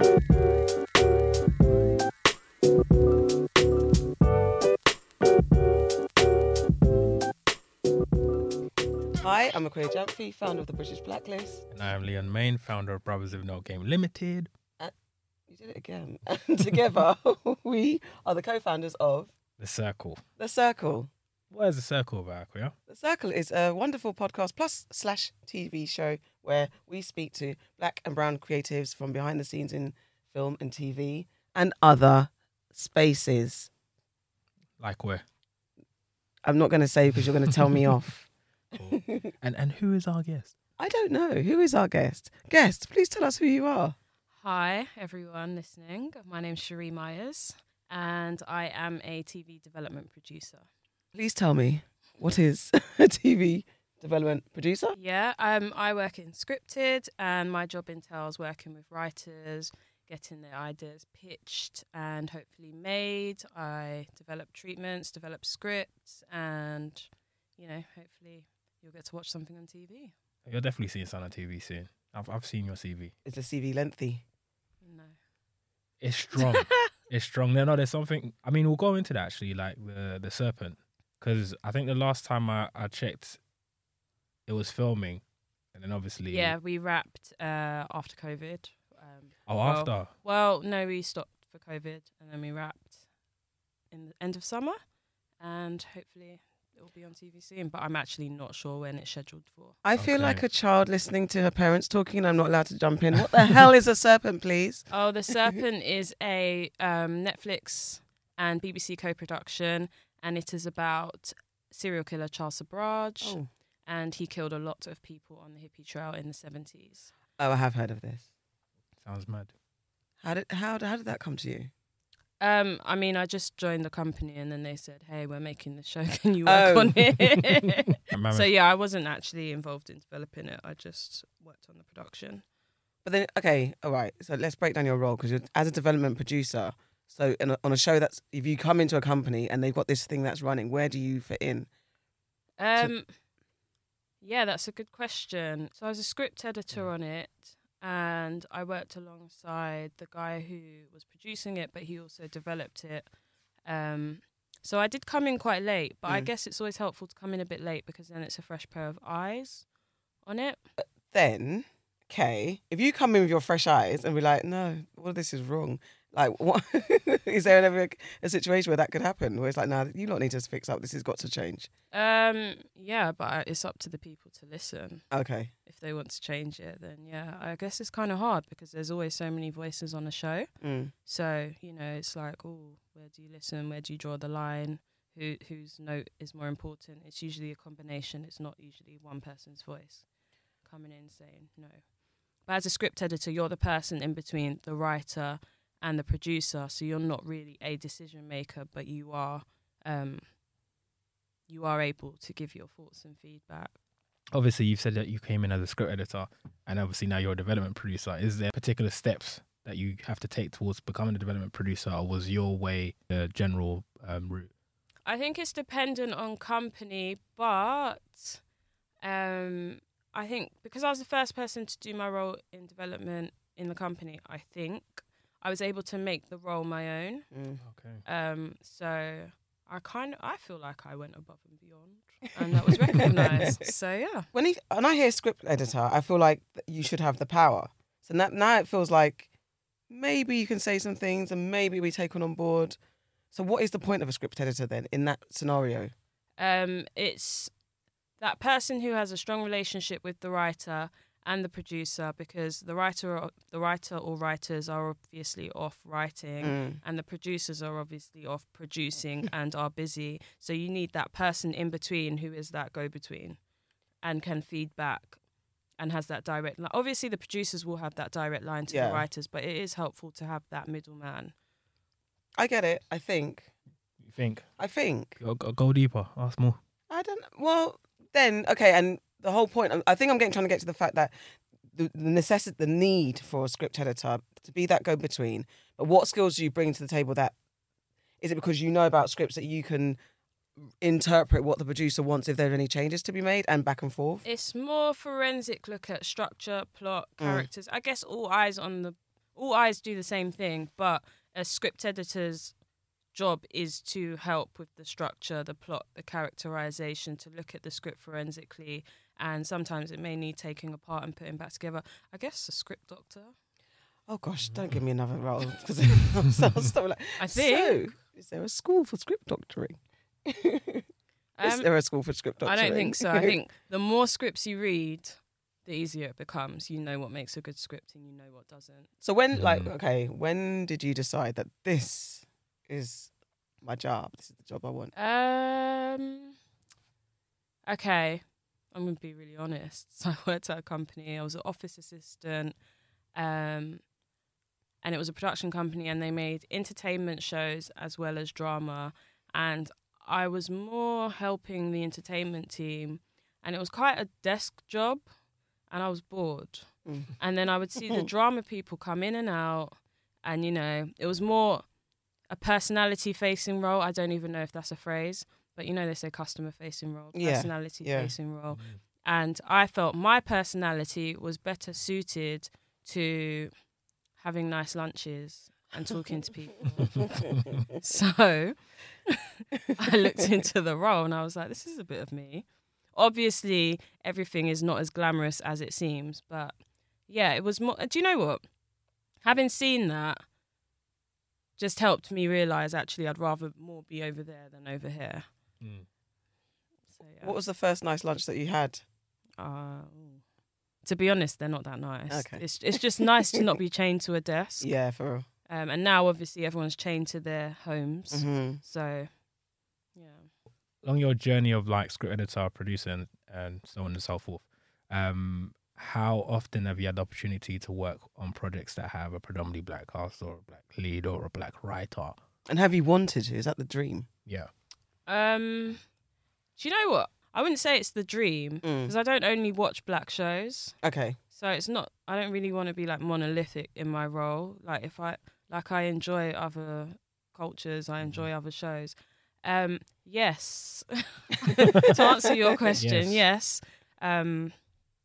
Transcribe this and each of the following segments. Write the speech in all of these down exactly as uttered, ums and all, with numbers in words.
Hi, I'm Aquia Jamphy, founder of the British Blacklist. And I am Leon Main, founder of Brothers of No Game Limited. Uh, you did it again. And together, we are the co-founders of The Circle. The Circle. What is The Circle about, Aquia? The Circle is a wonderful podcast plus slash T V show where we speak to black and brown creatives from behind the scenes in film and T V and other spaces. Like where? I'm not going to say because you're going to tell me off. Cool. And and who is our guest? I don't know. Who is our guest? Guest, please tell us who you are. Hi, everyone listening. My name's Cherie Myers, and I am a T V development producer. Please tell me, what is a T V development producer? Yeah, um, I work in scripted, and my job entails working with writers, getting their ideas pitched and hopefully made. I develop treatments, develop scripts, and, you know, hopefully you'll get to watch something on T V. You'll definitely see us on T V soon. I've I've seen your C V. Is the C V lengthy? No. It's strong. It's strong. No, no, there's something. I mean, we'll go into that actually, like the the serpent, because I think the last time I, I checked, it was filming, and then obviously. Yeah, we wrapped uh, after COVID. Um, oh, well, after. Well, no, we stopped for COVID, and then we wrapped in the end of summer, and hopefully it will be on T V soon, but I'm actually not sure when it's scheduled for. I feel Okay. like a child listening to her parents talking and I'm not allowed to jump in. What the hell is a serpent, please? Oh, The Serpent is a um, Netflix and B B C co-production, and it is about serial killer Charles Sabraj, Oh. and he killed a lot of people on the hippie trail in the seventies. oh, I have heard of this. Sounds mad. How did how, how did that come to you? Um, I mean, I just joined the company, and then they said, "Hey, we're making the show. Can you work Oh. on it?" Mammoth. So yeah, I wasn't actually involved in developing it. I just worked on the production. But then, okay, all right. So let's break down your role because as a development producer, so in a, on a show that's, if you come into a company and they've got this thing that's running, where do you fit in? Um, yeah, that's a good question. So I was a script editor on it, and I worked alongside the guy who was producing it, but he also developed it. Um, so I did come in quite late, but I Mm. guess it's always helpful to come in a bit late because then it's a fresh pair of eyes on it. Then, okay, if you come in with your fresh eyes and be like, no, all of this is wrong. Like, what is there ever a, a situation where that could happen? Where it's like, nah, you lot need to fix up. This has got to change. Um, yeah, but I- it's up to the people to listen. Okay. If they want to change it, then yeah, I guess it's kind of hard because there's always so many voices on a show. Mm. So, you know, it's like, oh, where do you listen? Where do you draw the line? Who whose note is more important? It's usually a combination. It's not usually one person's voice coming in saying no. But as a script editor, you're the person in between the writer and the producer. So you're not really a decision maker, but you are um, you are able to give your thoughts and feedback. Obviously, you've said that you came in as a script editor, and obviously now you're a development producer. Is there particular steps that you have to take towards becoming a development producer, or was your way the general um, route? I think it's dependent on company, but um, I think because I was the first person to do my role in development in the company, I think I was able to make the role my own. Mm. Okay. Um, so I kind of I feel like I went above and beyond, and that was recognised. So yeah, When, he, when I hear script editor, I feel like th- you should have the power. So now, now it feels like maybe you can say some things and maybe we take on on board. So what is the point of a script editor then in that scenario? um, it's that person who has a strong relationship with the writer and the producer, because the writer or, the writer or writers are obviously off writing Mm. and the producers are obviously off producing and are busy. So you need that person in between who is that go-between and can feed back and has that direct line. Obviously the producers will have that direct line to Yeah. the writers, but it is helpful to have that middleman. I get it. I think. You think? I think. Go, go, go deeper. Ask more. I don't. Well, then okay, and the whole point. I think I'm getting trying to get to the fact that the, the necessity, the need for a script editor to be that go-between. But what skills do you bring to the table? That is it because you know about scripts that you can interpret what the producer wants if there are any changes to be made and back and forth? It's more forensic look at structure, plot, Mm. characters. I guess all eyes on the all eyes do the same thing, but a script editor's job is to help with the structure, the plot, the characterization, to look at the script forensically, and sometimes it may need taking apart and putting back together. I guess a script doctor. Oh gosh, don't give me another role because I'm so, so like. I think. So, is there a school for script doctoring? Is Um, there a school for script doctoring? I don't think so. I think the more scripts you read, the easier it becomes. You know what makes a good script and you know what doesn't. So when, like, Mm. okay, when did you decide that this is my job? This is the job I want. Um. Okay, I'm gonna be really honest. So I worked at a company. I was an office assistant, um, and it was a production company, and they made entertainment shows as well as drama. And I was more helping the entertainment team, and it was quite a desk job, and I was bored. Mm. And then I would see the drama people come in and out, and you know, it was more a personality-facing role. I don't even know if that's a phrase, but you know, they say customer-facing role, Yeah, personality-facing role. And I felt my personality was better suited to having nice lunches and talking to people. So I looked into the role and I was like, this is a bit of me. Obviously, everything is not as glamorous as it seems, but yeah, it was more. Do you know what? Having seen that just helped me realise actually I'd rather more be over there than over here. Mm. So, yeah. What was the first nice lunch that you had? Uh, to be honest, they're not that nice. Okay. It's it's just nice to not be chained to a desk. Yeah, for real. Um, and now obviously everyone's chained to their homes. Mm-hmm. So, yeah. Along your journey of like script editor, producer, and, and so on and so forth, um, how often have you had the opportunity to work on projects that have a predominantly black cast or a black lead or a black writer? And have you wanted to? Is that the dream? Yeah. Um, do you know what? I wouldn't say it's the dream Mm. because I don't only watch black shows. Okay. So it's not, I don't really want to be like monolithic in my role. Like if I, like I enjoy other cultures, I enjoy other shows. Um, yes. To answer your question, Yes. yes. Um,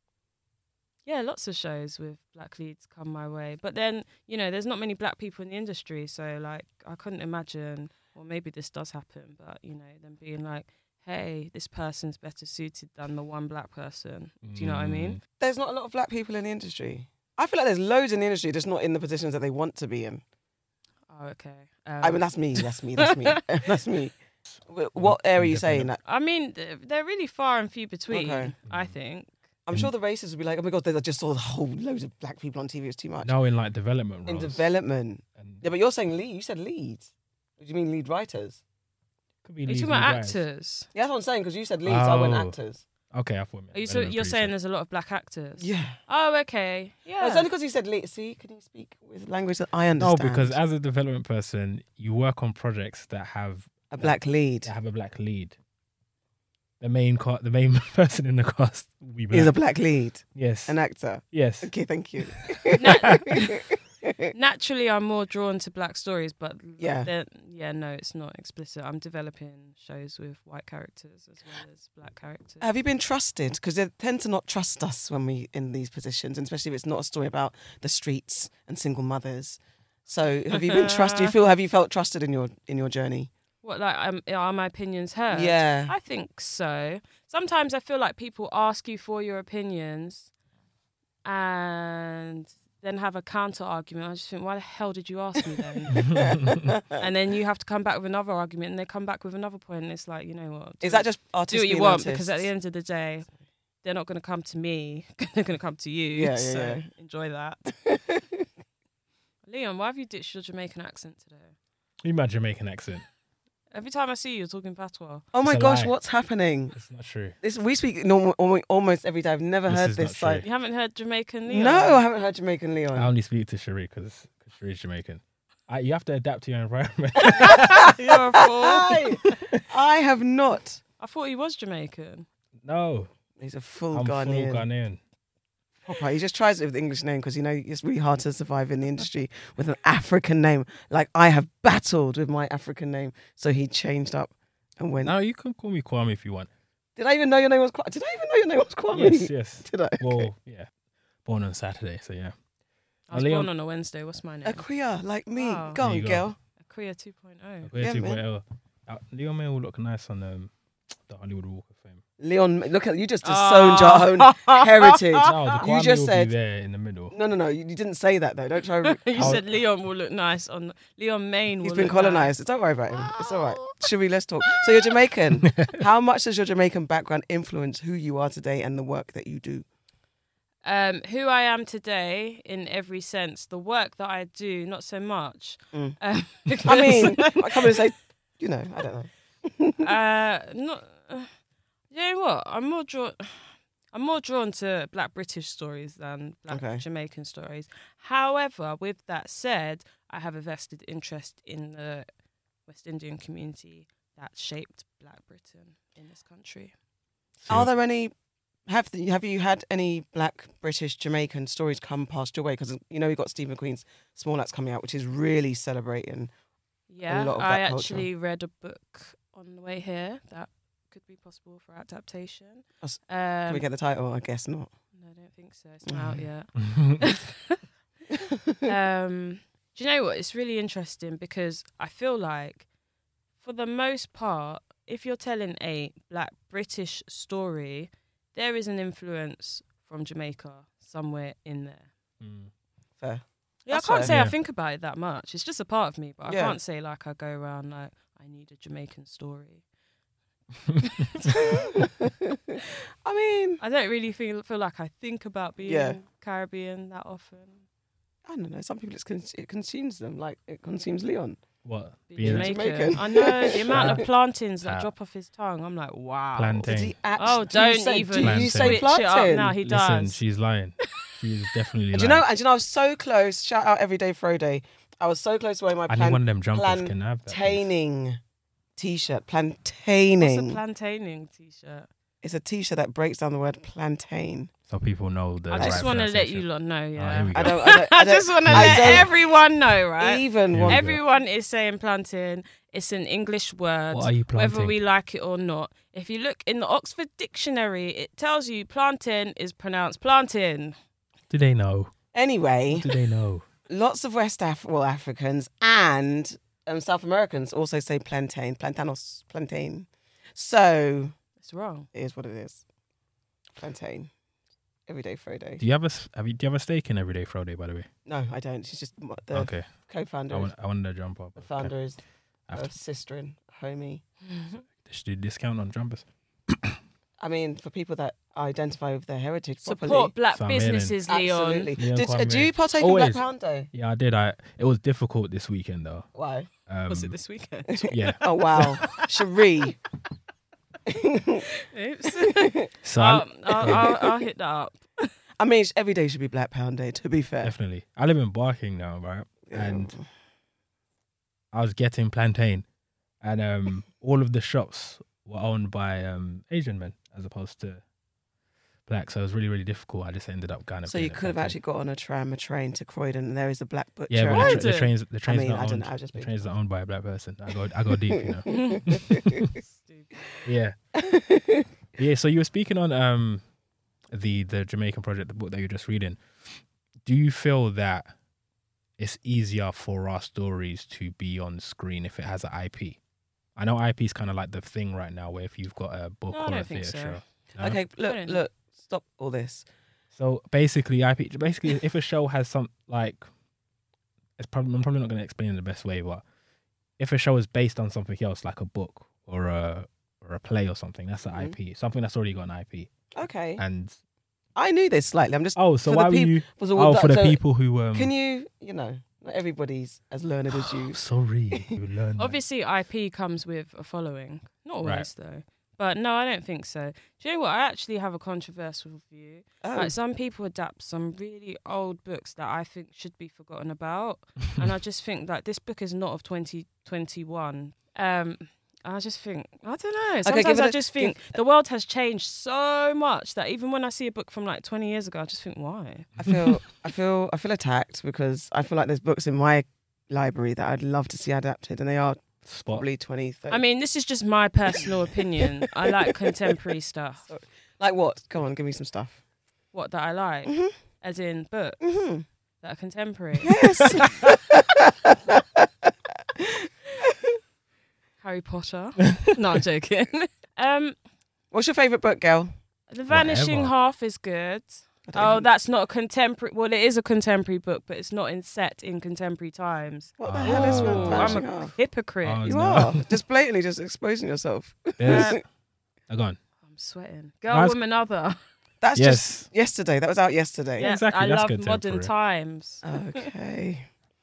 yeah, lots of shows with black leads come my way. But then, you know, there's not many black people in the industry. So like, I couldn't imagine, or maybe this does happen, but you know, them being like, hey, this person's better suited than the one black person. Do you know what I mean? There's not a lot of black people in the industry. I feel like there's loads in the industry, just not in the positions that they want to be in. Oh, okay. Um, I mean, that's me. That's me. That's me. That's me. Wh- What area are you saying that? I mean, th- they're really far and few between, Okay. I think. I'm sure the racists would be like, oh my God, I just saw a whole loads of black people on T V. It's too much. No, in like development in roles. development. And Yeah, but you're saying lead. You said leads. Do you mean lead writers? could be Are you lead talking about writers. actors? Yeah, that's what I'm saying, because you said leads, I went Oh. actors. Okay, I thought. Are you so, you're saying there's a lot of black actors? Yeah. Oh, okay. Yeah. Oh, it's only because you said lead. See, can you speak with language that I no, understand? because as a development person, you work on projects that have a black lead that have a black lead. The main ca- the main person in the cast will be black. is a black lead, yes, an actor. yes. Okay, thank you. Naturally, I'm more drawn to black stories, but Yeah. they're- yeah, no, it's not explicit. I'm developing shows with white characters as well as black characters. Have you been trusted? Because they tend to not trust us when we in these positions, and especially if it's not a story about the streets and single mothers. So, have you been trusted? Do you feel have you felt trusted in your in your journey? What, like, um, are my opinions heard? Yeah. I think so. Sometimes I feel like people ask you for your opinions and then have a counter argument. I just think, why the hell did you ask me then? And then you have to come back with another argument, and they come back with another point, and it's like, you know what? Is do- that just artists do what you being want? artists? Because at the end of the day, they're not going to come to me. They're going to come to you. Yeah, yeah, so yeah. enjoy that. Leon, why have you ditched your Jamaican accent today? You my Jamaican accent. Every time I see you, you're talking patois. Oh my It's a gosh, lie. what's happening? It's not true. This we speak normal, almo- almost every day. I've never This heard is this not side. You haven't heard Jamaican Leon? No, I haven't heard Jamaican Leon. I only speak to Cherie because Cherie's Jamaican. I, you have to adapt to your environment. You're a fool. I, I have not. I thought he was Jamaican. No, He's a full I'm Ghanaian. full Ghanaian. Proper. He just tries it with the English name because you know it's really hard to survive in the industry with an African name. Like I have battled with my African name, so he changed up and went. No, you can call me Kwame if you want. Did I even know your name was Kwame? Did I even know your name was Kwame? Yes, yes. Did I? Okay. Well, yeah. Born on Saturday, so yeah. I was Leon- born on a Wednesday. What's my name? A queer like me. Wow. Go There on, you go. girl. Aquia two point oh. We're Yeah, two man. point oh. Uh, Leon May will look nice on um, the Hollywood Walk of Fame. Leon, look at you just disowned your own heritage. No, the You Kwame just will said- be there in the middle. No, no, no. You, you didn't say that though. Don't try. Re- You I'll- said Leon will look nice on Leon Main. He's will been look colonised. Don't worry about him. It's all right. Should we? Let's talk. So you're Jamaican. How much does your Jamaican background influence who you are today and the work that you do? Nice. Um, who I am today in every sense. The work that I do, not so much. Mm. Um, I mean, I come and say, you know, I don't know. uh, not. Uh, you know what? I'm more drawn. I'm more drawn to Black British stories than Black Okay. Jamaican stories. However, with that said, I have a vested interest in the West Indian community that shaped Black Britain in this country. So- Are there any? Have the, have you had any Black British Jamaican stories come past your way? Because you know we've got Stephen McQueen's Small Axe coming out, which is really celebrating. Yeah, lot of I that culture. actually read a book on the way here that could be possible for adaptation. Us- Um, Can we get the title? I guess not. no, I don't think so. It's not out yet. um, do you know what? It's really interesting because I feel like, for the most part, if you're telling a Black British story, there is an influence from Jamaica somewhere in there. Mm. Fair. Yeah, That's I can't fair. say I Yeah. think about it that much. It's just a part of me, but Yeah. I can't say like I go around like I need a Jamaican story. I mean, I don't really feel feel like I think about being Yeah. Caribbean that often. I don't know. Some people it's con- it consumes them, like it consumes Leon. What? Being Being Jamaican. Jamaican. I know the amount of plantains that Ah. drop off his tongue. I'm like, wow. Plantain. Did he actually? Oh, do you don't say, even Do you Plantain. say switch it up plantain? now. He Listen, does. she's lying. She is definitely And do lying. you know? And do you know? I was so close. Shout out Everyday Friday. I was so close to wearing my I need one plan- of them jumpers. Can I have that? please? plantaining t-shirt. What's a Plantaining. plantaining t-shirt? It's a t-shirt that breaks down the word plantain. So people know the I right just want to let pronunciation. you lot know, Oh, yeah. here we go. I don't. I, don't, I, I, don't, just want to I let don't everyone know, right? even Here want. we go. Everyone is saying plantain. It's an English word. What are you planting? Whether we like it or not. If you look in the Oxford Dictionary, it tells you plantain is pronounced plantain. Do they know? Anyway, Do they know? lots of West Af- well, Africans and um, South Americans also say plantain, plantanos, plantain. So It's wrong. it is what it is. Plantain. Everyday Friday. Do you have a s- have you, do you have a stake in Everyday Friday, by the way? No, I don't. She's just m- the Okay. co-founder. I want I wanted to jump up. the founder is After- a sister and homie. They should do discount on jumpers. I mean, for people that identify with their heritage properly. Support black So I'm hearing- businesses, Leon. Absolutely. Leon Did, uh, do Kwame. you partake in Black Always. Pound Day? Yeah, I did. I it was difficult this weekend though. Why? Um, Was it this weekend? Yeah. Oh, wow. Cherie. Oops. So I- Um, I'll, I'll, I'll hit that up. I mean, every day should be Black Pound Day, to be fair. definitely. I live in Barking now, right? Yeah. And I was getting plantain, and um, all of the shops were owned by um, Asian men as opposed to black. So it was really, really difficult. I just ended up kind of. So you could have actually got on a tram, a train to Croydon, and there is a Black Butcher. Yeah, but the, tra- the Croydon? trains, the trains mean, not I don't owned. know, I've just the been- trains not owned by a black person. I go, I go deep, you know. Stupid. Yeah, yeah. So you were speaking on um, the the Jamaican project, the book that you're just reading. Do you feel that it's easier for our stories to be on screen if it has an I P? I know I P is kind of like the thing right now, where if you've got a book No, I or a don't think theatre so. show. No? Okay, look, don't- look, stop all this. So basically, I P. Basically, if a show has some like, it's probably I'm probably not going to explain it the best way, but if a show is based on something else, like a book or a or a play or something, that's an Mhm. I P. Something that's already got an I P. Okay. And I knew this slightly. I'm just. oh, so for why the were peop- you? was all Oh, that- for the so people who um. Can you, you know, not everybody's as learned as you. Sorry, you learned. that. Obviously, I P comes with a following. Not Right. always, though. But no, I don't think so. Do you know what? I actually have a controversial view. Oh, Like, some people adapt some really old books that I think should be forgotten about. And I just think that this book is not of twenty twenty-one. Um, I just think, I don't know. give Sometimes it I a- just think the world has changed so much that even when I see a book from like twenty years ago, I just think, why? I feel, I feel, I feel attacked because I feel like there's books in my library that I'd love to see adapted, and they are Spot. probably twenty, thirty. I mean, this is just my personal opinion. I like contemporary stuff. like what? Come on, give me some stuff. What, that I like? Mhm. As in books Mhm. that That are contemporary. Yes. Harry Potter. No, I'm joking. Um, What's your favourite book, girl? The Vanishing Whatever. Half is good. I don't Oh, even- that's not a contemporary. Well, it is a contemporary book, but it's not in set in contemporary times. What the hell is Oh. Vanishing I'm a Half? hypocrite. Oh, You no. are just blatantly just exposing yourself. There's, oh, go on. I'm sweating. Girl, Nice. woman, other. That's Yes. just yesterday. That was out yesterday. Yeah, exactly, I that's love modern contemporary. times. Okay.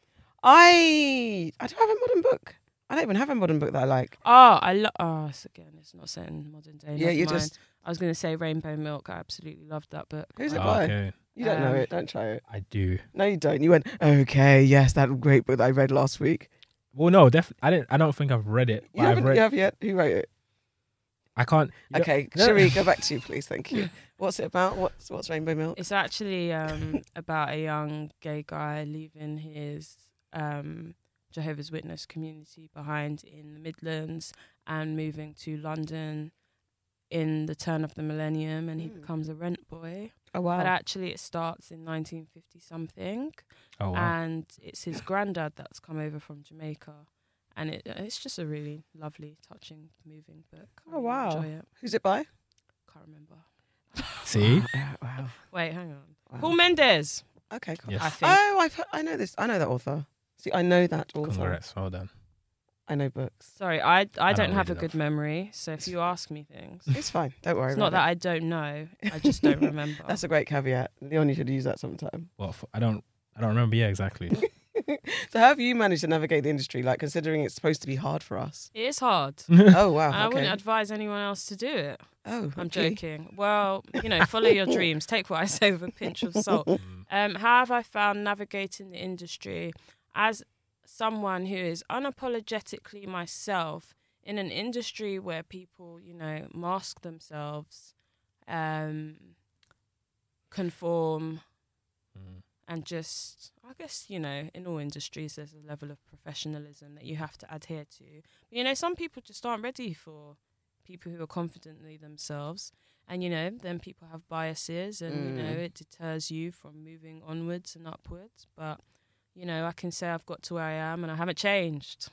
I I don't have a modern book. I don't even have a modern book that I like. Oh, I love. Oh, it's again, it's not set in modern day. Yeah, never you mind. just I was going to say Rainbow Milk. I absolutely loved that book. Who's it Oh, by? okay. You don't know Um, it. Don't try it. I do. No, you don't. You went okay. Yes, that great book that I read last week. Well, no, definitely. I didn't. I don't think I've read it. You but I've haven't. read. You have yet? Who wrote it? I can't. you know- Okay, no. Cherie, go back to you, please. Thank you. What's it about? What's what's Rainbow Milk? It's actually um, about a young gay guy leaving his um, Jehovah's Witness community behind in the Midlands and moving to London in the turn of the millennium, and he Mm. becomes a rent boy. Oh wow. But actually, it starts in nineteen fifty something, Oh wow. and it's his granddad that's come over from Jamaica. And it, it's just a really lovely, touching, moving book. I Oh, really wow. Enjoy it. Who's it by? Can't remember. See. Wow. wow. Wait, hang on. wow. Paul Mendes. Okay, cool. Yes. I think. Oh, I've heard, I know this. I know that author. See, I know that author. Congrats. Well done. I know books. Sorry, I I, I don't don't have a read good enough. memory. So if you ask me things, It's fine. Don't worry it's about not that it. I don't know. I just don't remember. That's a great caveat. Leon, you should use that sometime. Well, f- I don't. I don't remember. Yeah, exactly. So how have you managed to navigate the industry, like considering it's supposed to be hard for us? It is hard. Oh, wow. And I okay. wouldn't advise anyone else to do it. Oh, I'm okay. joking. Well, you know, follow your dreams. Take what I say with a pinch of salt. Mm. Um, how have I found navigating the industry as someone who is unapologetically myself in an industry where people, you know, mask themselves, um, conform, Mm. and just, I guess, you know, in all industries, there's a level of professionalism that you have to adhere to. But, you know, some people just aren't ready for people who are confidently themselves. And, you know, then people have biases and, you know, Mm. it deters you from moving onwards and upwards. But, you know, I can say I've got to where I am and I haven't changed.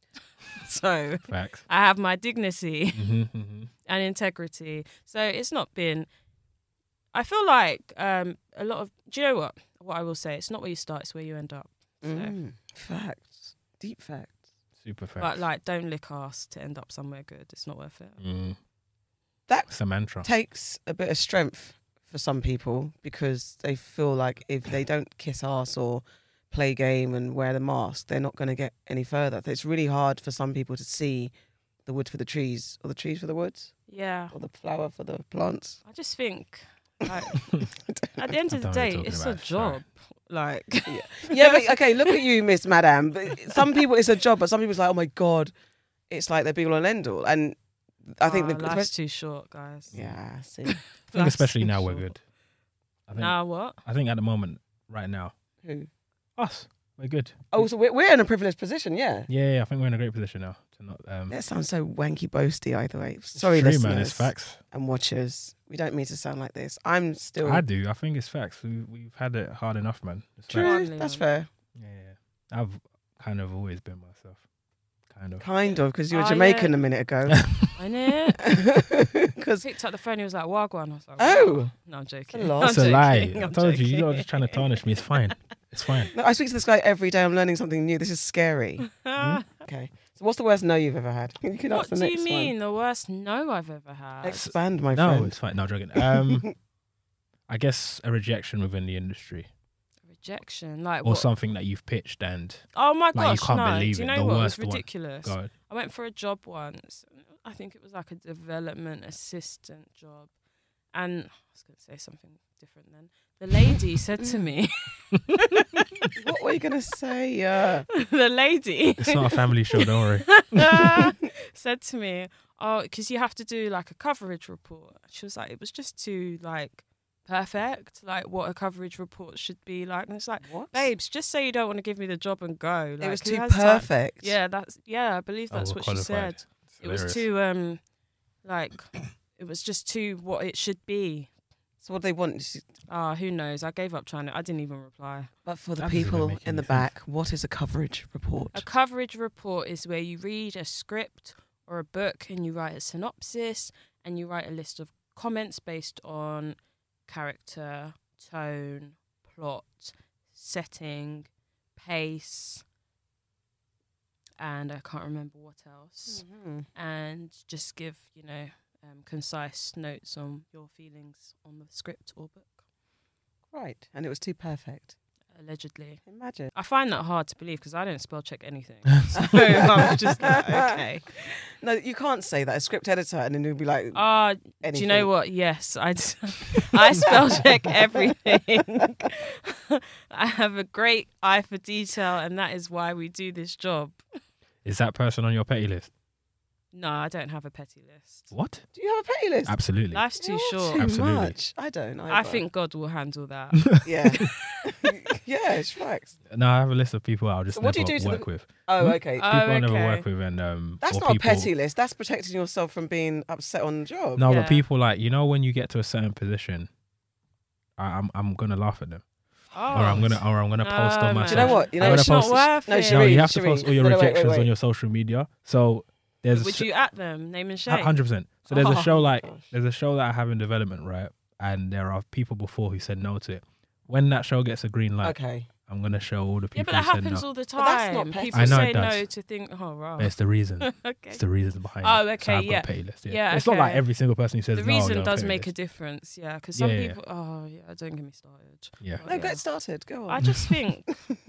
So Facts. I have my dignity hmm hmm and integrity. So it's not been. I feel like um, a lot of. Do you know what? What I will say, it's not where you start; it's where you end up. So, Mm, facts. Deep facts. Super facts. but like, don't lick ass to end up somewhere good. It's not worth it. Mm. That It's a mantra. takes a bit of strength for some people because they feel like if they don't kiss ass or play game and wear the mask, they're not going to get any further. It's really hard for some people to see the wood for the trees or the trees for the woods Yeah, or the flower for the plants. I just think like, at the end I of don't know the what day, you're talking it's a about, sorry. job. Like, Yeah, but okay, look at you, Miss Madame. But some people it's a job, but some people's like, oh my God, it's like they're be all and end all. And I think oh, the life's too short, guys. yeah, see. I think Life's especially too now we're short. good. I think. Now what? I think at the moment, right now, Who? us, we're good. Oh, so we're, we're in a privileged position, yeah. Yeah, yeah, I think we're in a great position now to not. Um, That sounds so wanky boasty either way. it's Sorry, true, listeners man. It's facts. and watchers. We don't mean to sound like this. I'm still I do. I think it's facts. We, we've had it hard enough, man. It's true. facts. Leon. That's fair. Yeah, yeah. I've kind of always been myself. Kind of. Kind of, because you were Oh, Jamaican yeah. a minute ago. I know. Because Picked up the phone. He was like, "Wagwan." I was like, oh, no, I'm joking. a lot. I'm That's a lie. joking, I I'm told you. You're joking. not just trying to tarnish me. It's fine. It's fine. no, I speak to this guy every day. I'm learning something new. This is scary. Hmm? Okay, so what's the worst no you've ever had? You can What ask the do next you mean? one. The worst no I've ever had? Expand, my No, friend. it's fine. No, joking. Um, I guess a rejection within the industry, Rejection, like or what? something that you've pitched and Oh my like, you gosh, can't no! believe do you it, know the what? It was worst one. ridiculous. go. I went for a job once. I think it was like a development assistant job, and I was going to say something different. Then the lady said to me, What were you gonna say? Uh, the lady It's not a family show. Don't worry. said to me, "Oh, because you have to do like a coverage report." She was like, "It was just too like perfect, like what a coverage report should be like." And it's like, what? babes, just say you don't want to give me the job and go. Like, it was who too has time? perfect. Yeah, that's yeah. I believe that's what she Overqualified. said. It's It was hilarious. too um, like it was just too what it should be. So what do they want? Ah, who knows? I gave up trying to. I didn't even reply. But for the That doesn't people make in the any sense. back, what is a coverage report? A coverage report is where you read a script or a book and you write a synopsis and you write a list of comments based on character, tone, plot, setting, pace, and I can't remember what else. Mhm. And just give, you know, um, concise notes on your feelings on the script or book, Right, and it was too perfect. allegedly. Imagine. I find that hard to believe because I don't spell check anything. So I'm just like, okay. No, you can't say that. A script editor, and then you'll be like, Uh, do anything. you know what? Yes, I, d- I spell check everything. I have a great eye for detail, and that is why we do this job. Is that person on your petty list? No, I don't have a petty list. What? Do you have a petty list? Absolutely. Life's too You're short. Too Absolutely. much. I don't. I either. think God will handle that. Yeah. Yeah, it's facts. No, I have a list of people I'll just So what do never you do to work the- with. Oh, Hmm? okay. Oh, People I never okay. work with, and um, That's or not people, a petty list. That's protecting yourself from being upset on the job. No, Yeah. but people like you know when you get to a certain position, I, I'm I'm gonna laugh at them, Oh, or I'm gonna or I'm gonna No, post on my. man. Do you know what? You know I'm what? gonna it's not post- worth No, it. Sheree, No, you have to Sheree, post all your wait, wait, wait, rejections wait. on your social media. So there's Would you at them? Name and a shame. hundred percent. So there's a Oh, show like gosh. there's a show that I have in development, right? And there are people before who said no to it. When that show gets a green light, Okay. I'm gonna show all the Yeah, people but that who said happens no. all the But that's not time. petty. People I know say it does. no to think. Oh, wow. But it's the reason. okay. It's the reasons behind Oh, it. So okay, I've got yeah. a petty list. Yeah. Yeah, It's not like okay. every single person who says The no. reason they're on does petty make a list. difference, yeah. Because some Yeah, yeah, people, oh yeah, don't get me started. Yeah. But No, yeah. get started. Go on. I just think,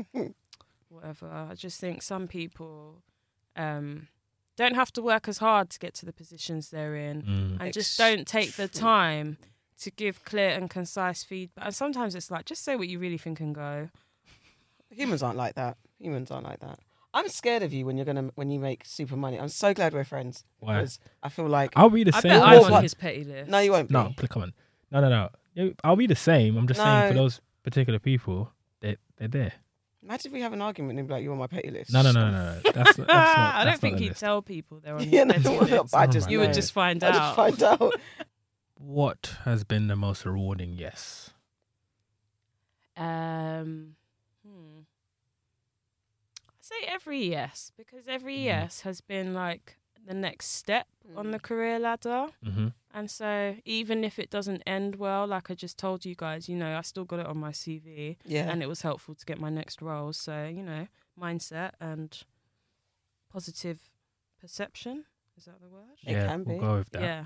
whatever. I just think some people um, don't have to work as hard to get to the positions they're in, Mm. and just don't take the Extreme. time to give clear and concise feedback. And sometimes it's like, just say what you really think and go. Humans aren't like that. Humans aren't like that. I'm scared of you when you're gonna when you make super money. I'm so glad we're friends Why? because I feel like I'll be the I same. bet Well, I'm person. on his petty list. no, you won't be. No, pl- come on. No, no, no. You- I'll be the same. I'm just saying for No. those particular people, they they're there. Imagine if we have an argument and be like, "You're on my petty list." No, no, no, no, no. That's, that's not. I that's don't think not the he'd list. tell people they're on Yeah, his no, petty no, list. but I just You know. would just find I out. just find out. What has been the most rewarding? Yes. Um, hmm. I say every yes because every Mhm. yes has been like the next step on Mm. the career ladder. Mm-hmm. And so even if it doesn't end well, like I just told you guys, you know, I still got it on my C V Yeah. and it was helpful to get my next role. So, you know, mindset and positive perception. Is that the word? It Yeah, can we'll be. go with that.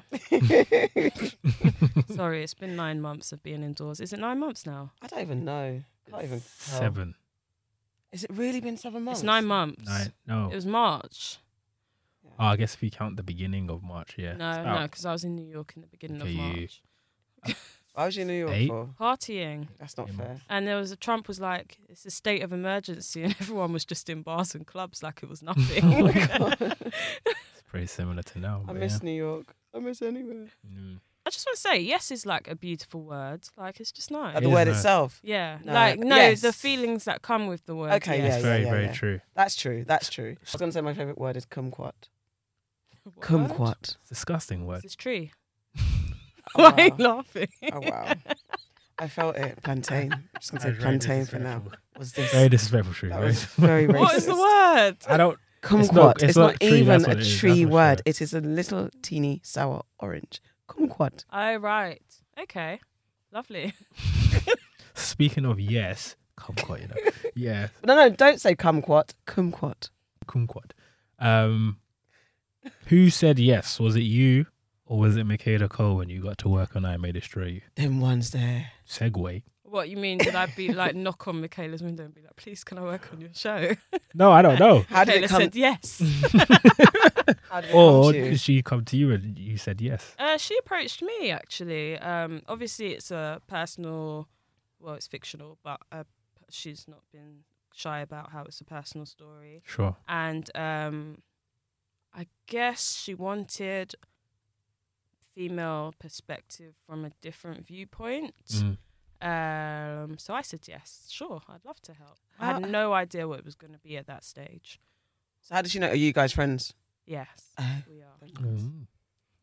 Yeah. Sorry, it's been nine months of being indoors. Is it nine months now? I don't even know. Can't even tell. Seven, Is it really been seven months? It's nine months. nine. No. It was March. Oh, I guess if you count the beginning of March, yeah. No, It's no, about because I was in New York in the beginning Okay, of you- March. Why was you in New York Eight? for? Partying. That's not Eight fair. months. And there was a Trump was like, it's a state of emergency, and everyone was just in bars and clubs like it was nothing. Oh my God. It's pretty similar to now. I but miss yeah. New York. I miss anywhere. Mm. I just want to say, yes is like a beautiful word. Like it's just nice. Uh, It the is word nice. itself. Yeah. No, like no, yes. the feelings that come with the word. Okay, yes. yeah, It's very, yeah, very yeah. true. That's true. That's true. I was going to say my favourite word is kumquat. What? Kumquat. It's a disgusting Is word. this tree? Oh, Why are you wow. laughing? Oh, wow. I felt it. Plantain. I'm just going to say That's very plantain for now. disrespectful. Was this? Very disrespectful, true. That Very was very racist. What is the word? I don't. Kumquat. It's It's not- not, it's not tree, even that's a what it is, tree that's for word. sure. It is a little teeny sour orange. Kumquat. Oh right. Okay. Lovely. Speaking of yes, kumquat, you know. Yeah, No, no, don't say kumquat. Kumquat. kumquat. Um, who said yes? Was it you or was it Michaela Cole when you got to work on I May Destroy You? Them ones there. Segue. What you mean? Did I be like knock on Michaela's window and be like, please, can I work on your show? No, I don't know. How did Michaela it come? said yes. How did it Or come to you? did she come to you and you said yes? Uh, she approached me actually. Um, obviously, it's a personal. Well, it's fictional, but uh, she's not been shy about how it's a personal story. Sure. And um, I guess she wanted female perspective from a different viewpoint. Mm. Um, so I said yes, sure, I'd love to help. I Ah. had no idea what it was going to be at that stage. So how did she know? Are you guys friends? Yes, Uh, we are. Mm.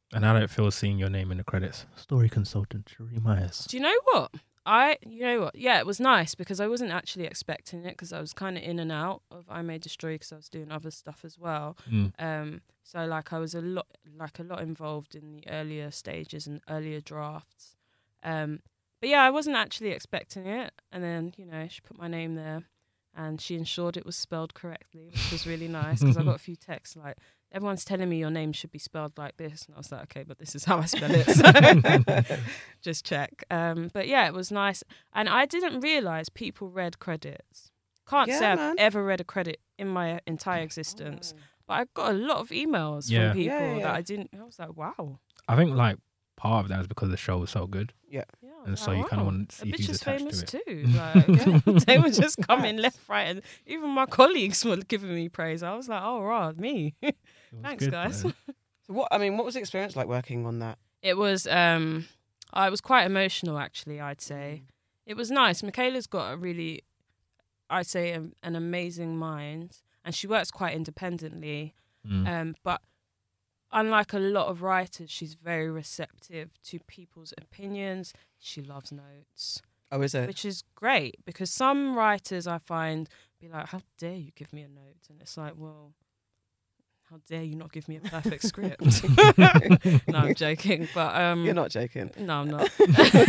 And how did it feel seeing your name in the credits? Story consultant, Cherie Myers. Do you know what? I, you know what? Yeah, it was nice because I wasn't actually expecting it because I was kind of in and out of I May Destroy because I was doing other stuff as well. Mm. Um, so like I was a lot, like a lot involved in the earlier stages and earlier drafts. Um, but yeah, I wasn't actually expecting it. And then, you know, she put my name there and she ensured it was spelled correctly, which was really nice because I got a few texts like, everyone's telling me your name should be spelled like this. And I was like, okay, but this is how I spell it. So just check. Um, but yeah, it was nice. And I didn't realise people read credits. Can't Yeah, say I've man. ever read a credit in my entire existence. Oh. But I got a lot of emails Yeah. from people Yeah, yeah, yeah. that I didn't. I was like, wow. I think like part of that is because the show was so good, Yeah, I and was so like, you kind of wow. want to The see bitch who's is attached famous to it. too. Like, yeah, they were just coming left, right, and even my colleagues were giving me praise. I was like, oh, right, me. It was Thanks, good, guys. man. So what? I mean, what was the experience like working on that? It was, um, I was quite emotional, actually, I'd say. It was nice. Michaela's got a really, I'd say, a, an amazing mind, and she works quite independently. Mm. Um, but unlike a lot of writers, she's very receptive to people's opinions. She loves notes, Oh, is it? which is great because some writers I find be like, how dare you give me a note? And it's like, well, how dare you not give me a perfect script? No, I'm joking. But um, You're not joking. no, I'm not.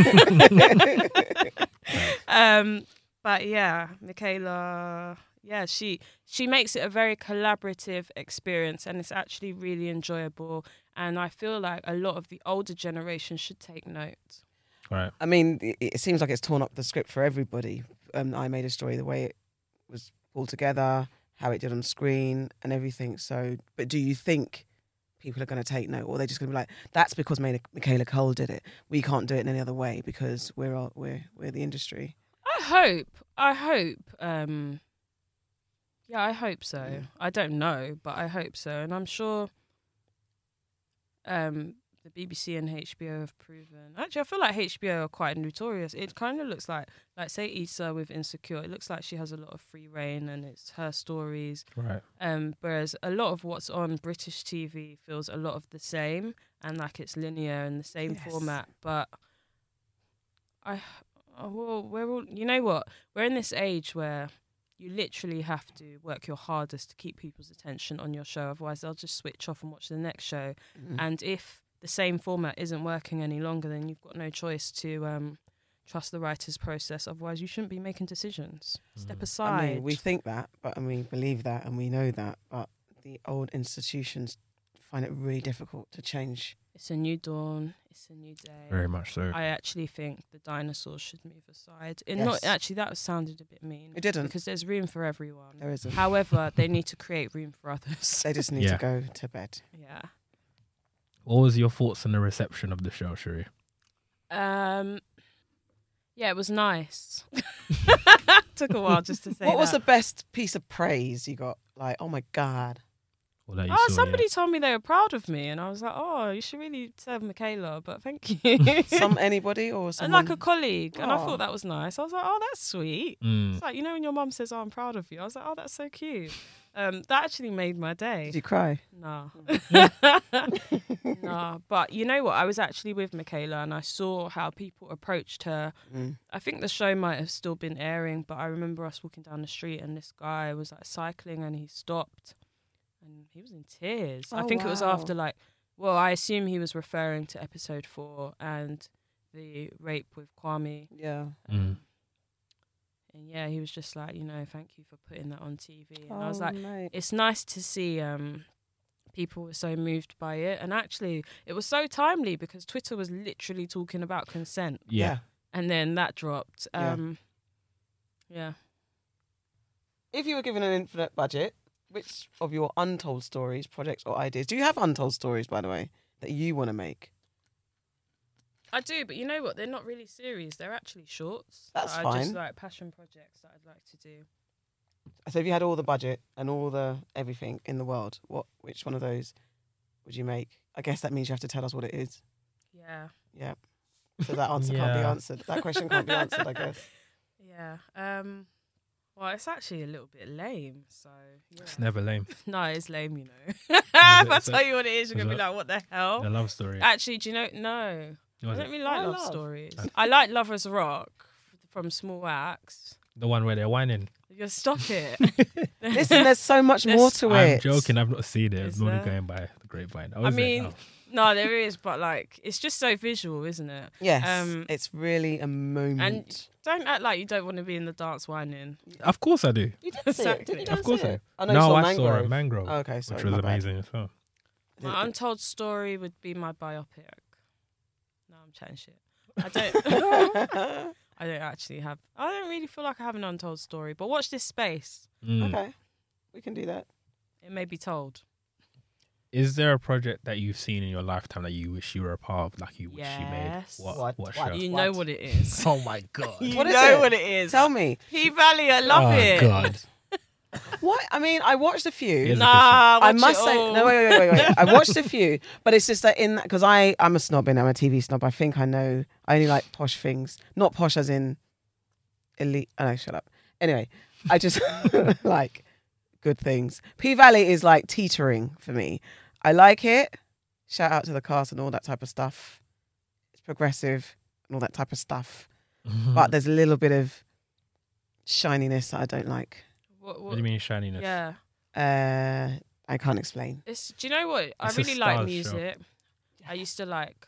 um, but yeah, Michaela, yeah, she she makes it a very collaborative experience, and it's actually really enjoyable. And I feel like a lot of the older generation should take note. Right. I mean, it, it seems like it's torn up the script for everybody. Um, I Made a Story, the way it was pulled together, how it did on screen, and everything. So, but do you think people are going to take note, or are they just going to be like, "That's because Michaela Michaela Cole did it. We can't do it in any other way because we're all, we're we're the industry." I hope. I hope. Um, yeah, I hope so. Yeah. I don't know, but I hope so, and I'm sure. Um, the B B C and H B O have proven. Actually, I feel like H B O are quite notorious. It kind of looks like, like say Issa with Insecure. It looks like she has a lot of free reign and it's her stories. Right. Um, whereas a lot of what's on British T V feels a lot of the same and like it's linear and the same Yes. format. But I, oh, well, we're all. You know what? We're in this age where you literally have to work your hardest to keep people's attention on your show. Otherwise, they'll just switch off and watch the next show. Mm. And if the same format isn't working any longer, then you've got no choice to um, trust the writer's process. Otherwise, you shouldn't be making decisions. Step Mm. aside. I mean, we think that, but and we believe that, and we know that, but the old institutions find it really difficult to change. It's a new dawn. It's a new day. Very much so. I actually think the dinosaurs should move aside. It Yes. not actually that sounded a bit mean. It didn't. Because there's room for everyone. There isn't. However, they need to create room for others. They just need Yeah. to go to bed. Yeah. What was your thoughts on the reception of the show, Cherie? Um. Yeah, it was nice. Took a while just to say What was the that. best piece of praise you got? Like, oh my God. Or that you Oh, saw, somebody yeah? told me they were proud of me, and I was like, "Oh, you should really serve Michaela." But thank you. Some anybody or and someone? like a colleague, and I Aw. thought that was nice. I was like, "Oh, that's sweet." Mm. It's like, you know, when your mum says, "Oh, I'm proud of you," I was like, "Oh, that's so cute." Um, that actually made my day. Did you cry? No. No, but you know what? I was actually with Michaela and I saw how people approached her. Mm. I think the show might have still been airing, but I remember us walking down the street and this guy was like cycling and he stopped and he was in tears. I Oh, think it was wow. after like, well, I assume he was referring to episode four and the rape with Kwame. Yeah. Mm. And yeah, he was just like, you know, thank you for putting that on T V. And I was Oh, like, mate. it's nice to see um, people were so moved by it. And actually, it was so timely because Twitter was literally talking about consent. Yeah. And then that dropped. Yeah. Um, yeah. If you were given an infinite budget, which of your untold stories, projects, or ideas, do you have untold stories, by the way, that you want to make? I do, but you know what? They're not really series. They're actually shorts. That's that are just fine. like passion projects that I'd like to do. So if you had all the budget and all the everything in the world, what which one of those would you make? I guess that means you have to tell us what it is. Yeah. Yeah. So that answer can't be Yeah. answered. That question can't be answered, I guess. Yeah. Um, Well, it's actually a little bit lame. So yeah. It's never lame. No, it's lame, you know. If I It's a- tell you what it is, you're it's gonna be a- like, "What the hell?" The love story. Actually, do you know? No, What I was don't it? really like Why love, love? stories. I like Lovers Rock from Small Axe. The one where they're whining. You stop it. Listen, there's so much There's- more to I'm it. joking. I've not seen it. Is I'm only there? going by the grapevine. Oh, I is it? mean, Oh. no, there is, but like, it's just so visual, isn't it? Yes, Um, it's really a moment. And don't act like you don't want to be in the dance whining. Of course I do. you did see it, didn't you? go Of and course see I it? do. I know you No, saw I Mangrove. saw it, Mangrove, Oh, okay, sorry, which was my bad. amazing as well. My untold story would be my biopic. No, I'm chatting shit. I don't. I don't actually have. I don't really feel like I have an untold story. But watch this space. Mm. Okay, we can do that. It may be told. Is there a project that you've seen in your lifetime that you wish you were a part of, like you wish Yes. you made? What, What? what, What? show? You What? know what it is. Oh my god! You What is know it? what it is. Tell me. P Valley, I love oh it. god! What? I mean, I watched a few. Here's a Nah, I watch must it say, all. no, wait, wait, wait, wait. I watched a few, but it's just that in that because I I'm a snob and I'm a T V snob. I think I know. I only like posh things, not posh as in elite. Oh no, shut up. Anyway, I just like good things. P Valley is like teetering for me. I like it. Shout out to the cast and all that type of stuff. It's progressive and all that type of stuff, but there's a little bit of shininess that I don't like. What, What do you mean shininess? Yeah. Uh, I can't explain. It's, do you know what? I It's a really like stars show. music. I used to like,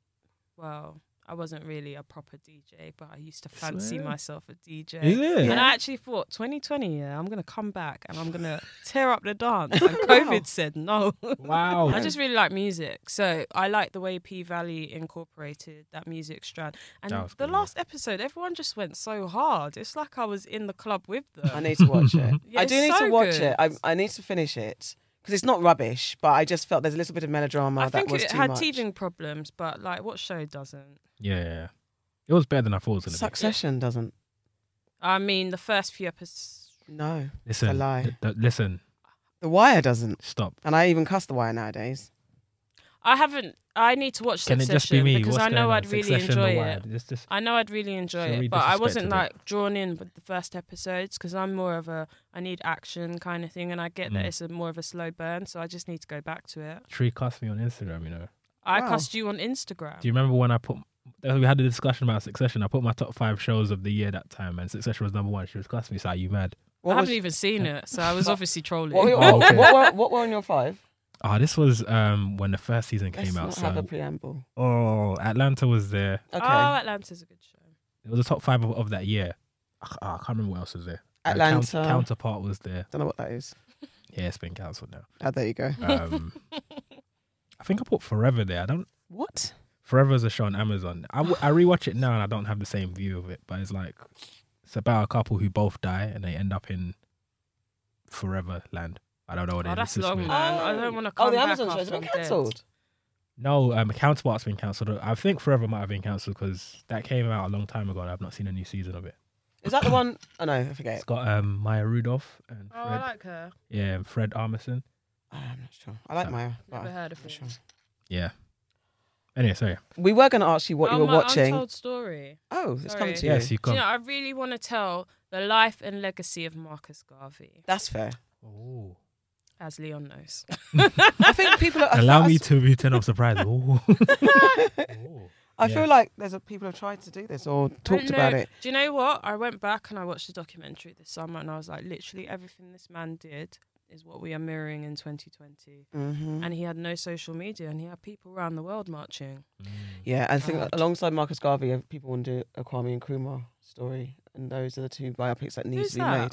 well, I wasn't really a proper D J, but I used to fancy Swear. myself a D J. Is it? And I actually thought twenty twenty, yeah, I'm going to come back and I'm going to tear up the dance. And COVID said no. Wow. I just really like music. So I like the way P Valley incorporated that music strand. And That was the good, yeah. last episode, everyone just went so hard. It's like I was in the club with them. I need to watch it. Yeah, I do it's need so to watch good. it. I I need to finish it because it's not rubbish, but I just felt there's a little bit of melodrama I that think was it too had much. teething problems, but like what show doesn't? Yeah, yeah, yeah. It was better than I thought it was gonna Succession doesn't. I mean, the first few episodes. No, be. Listen, a lie. th- th- listen, The Wire doesn't, stop. and I even cuss The Wire nowadays. I haven't. I need to watch Can it Succession just be me? because What's I know going on? I'd really Succession, The enjoy Wire. it. It's just I know I'd really enjoy So we it, but I disrespected wasn't it. like drawn in with the first episodes because I'm more of a I need action kind of thing, and I get that Mm. it's a more of a slow burn, so I just need to go back to it. Tree cussed me on Instagram. You know. I Wow. cussed you on Instagram. Do you remember when I put? We had a discussion about Succession. I put my top five shows of the year that time, and Succession was number one. She was cussing me. So are you mad? What I haven't was, even seen it, so I was obviously trolling. what, were, Oh, what, okay. what, were, what were on your five? Oh, this was um when the first season Let's came out. not So have a preamble. oh, Atlanta was there. Okay, Oh, Atlanta's a good show. It was the top five of, of that year. I, I can't remember what else was there. Uh, Count- Atlanta. Counterpart was there. Don't know what that is. Yeah, it's been cancelled now. Ah, there you go. Um, I think I put Forever there. I don't. What? Forever is a show on Amazon. I, w- I rewatch it now and I don't have the same view of it, but it's like it's about a couple who both die and they end up in Forever Land. I don't know what Oh, it that's is. long, man. I don't want to Oh, come the back Amazon after show's been I'm dead. cancelled. No, um, Counterpart's been cancelled. I think Forever might have been cancelled because that came out a long time ago and I've not seen a new season of it. Is that the one? Oh no, I forget. It's got um, Maya Rudolph and Oh, Fred. I like her. Yeah, and Fred Armisen. I'm not sure. I like Uh, Maya. but Never I'm heard of not her. sure. Yeah. Anyway, sorry. We were going to ask you what oh, you were my watching. Untold story. Oh, it's Sorry. coming to Yes, you. you Do you come. know, I really want to tell the life and legacy of Marcus Garvey, That's fair. Oh. as Leon knows. I think people are. I Allow feel- me to be ten of surprise. Oh. I Yeah. feel like there's a, people have tried to do this or talked No, about it. Do you know what? I went back and I watched the documentary this summer, and I was like, literally everything this man did is what we are mirroring in twenty twenty. hmm And he had no social media, and he had people around the world marching. Yeah, I think God. alongside Marcus Garvey, uh, people want to do a Kwame Nkrumah story, and those are the two biopics that needs Who's to be that? made.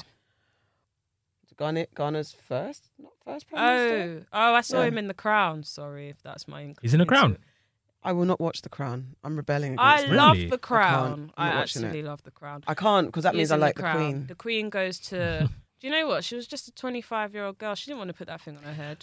Ghana, Ghana's first, not first prime minister. Oh, oh, I saw Yeah. him in The Crown. Sorry if that's my. He's in The Crown? I will not watch The Crown. I'm rebelling I against it. Really? love The I can't. Crown. I'm I, not watching absolutely love The Crown. I can't because that He means is I in like the, Crown. Queen. The Queen goes to. Do you know what? She was just a twenty-five-year-old girl. She didn't want to put that thing on her head.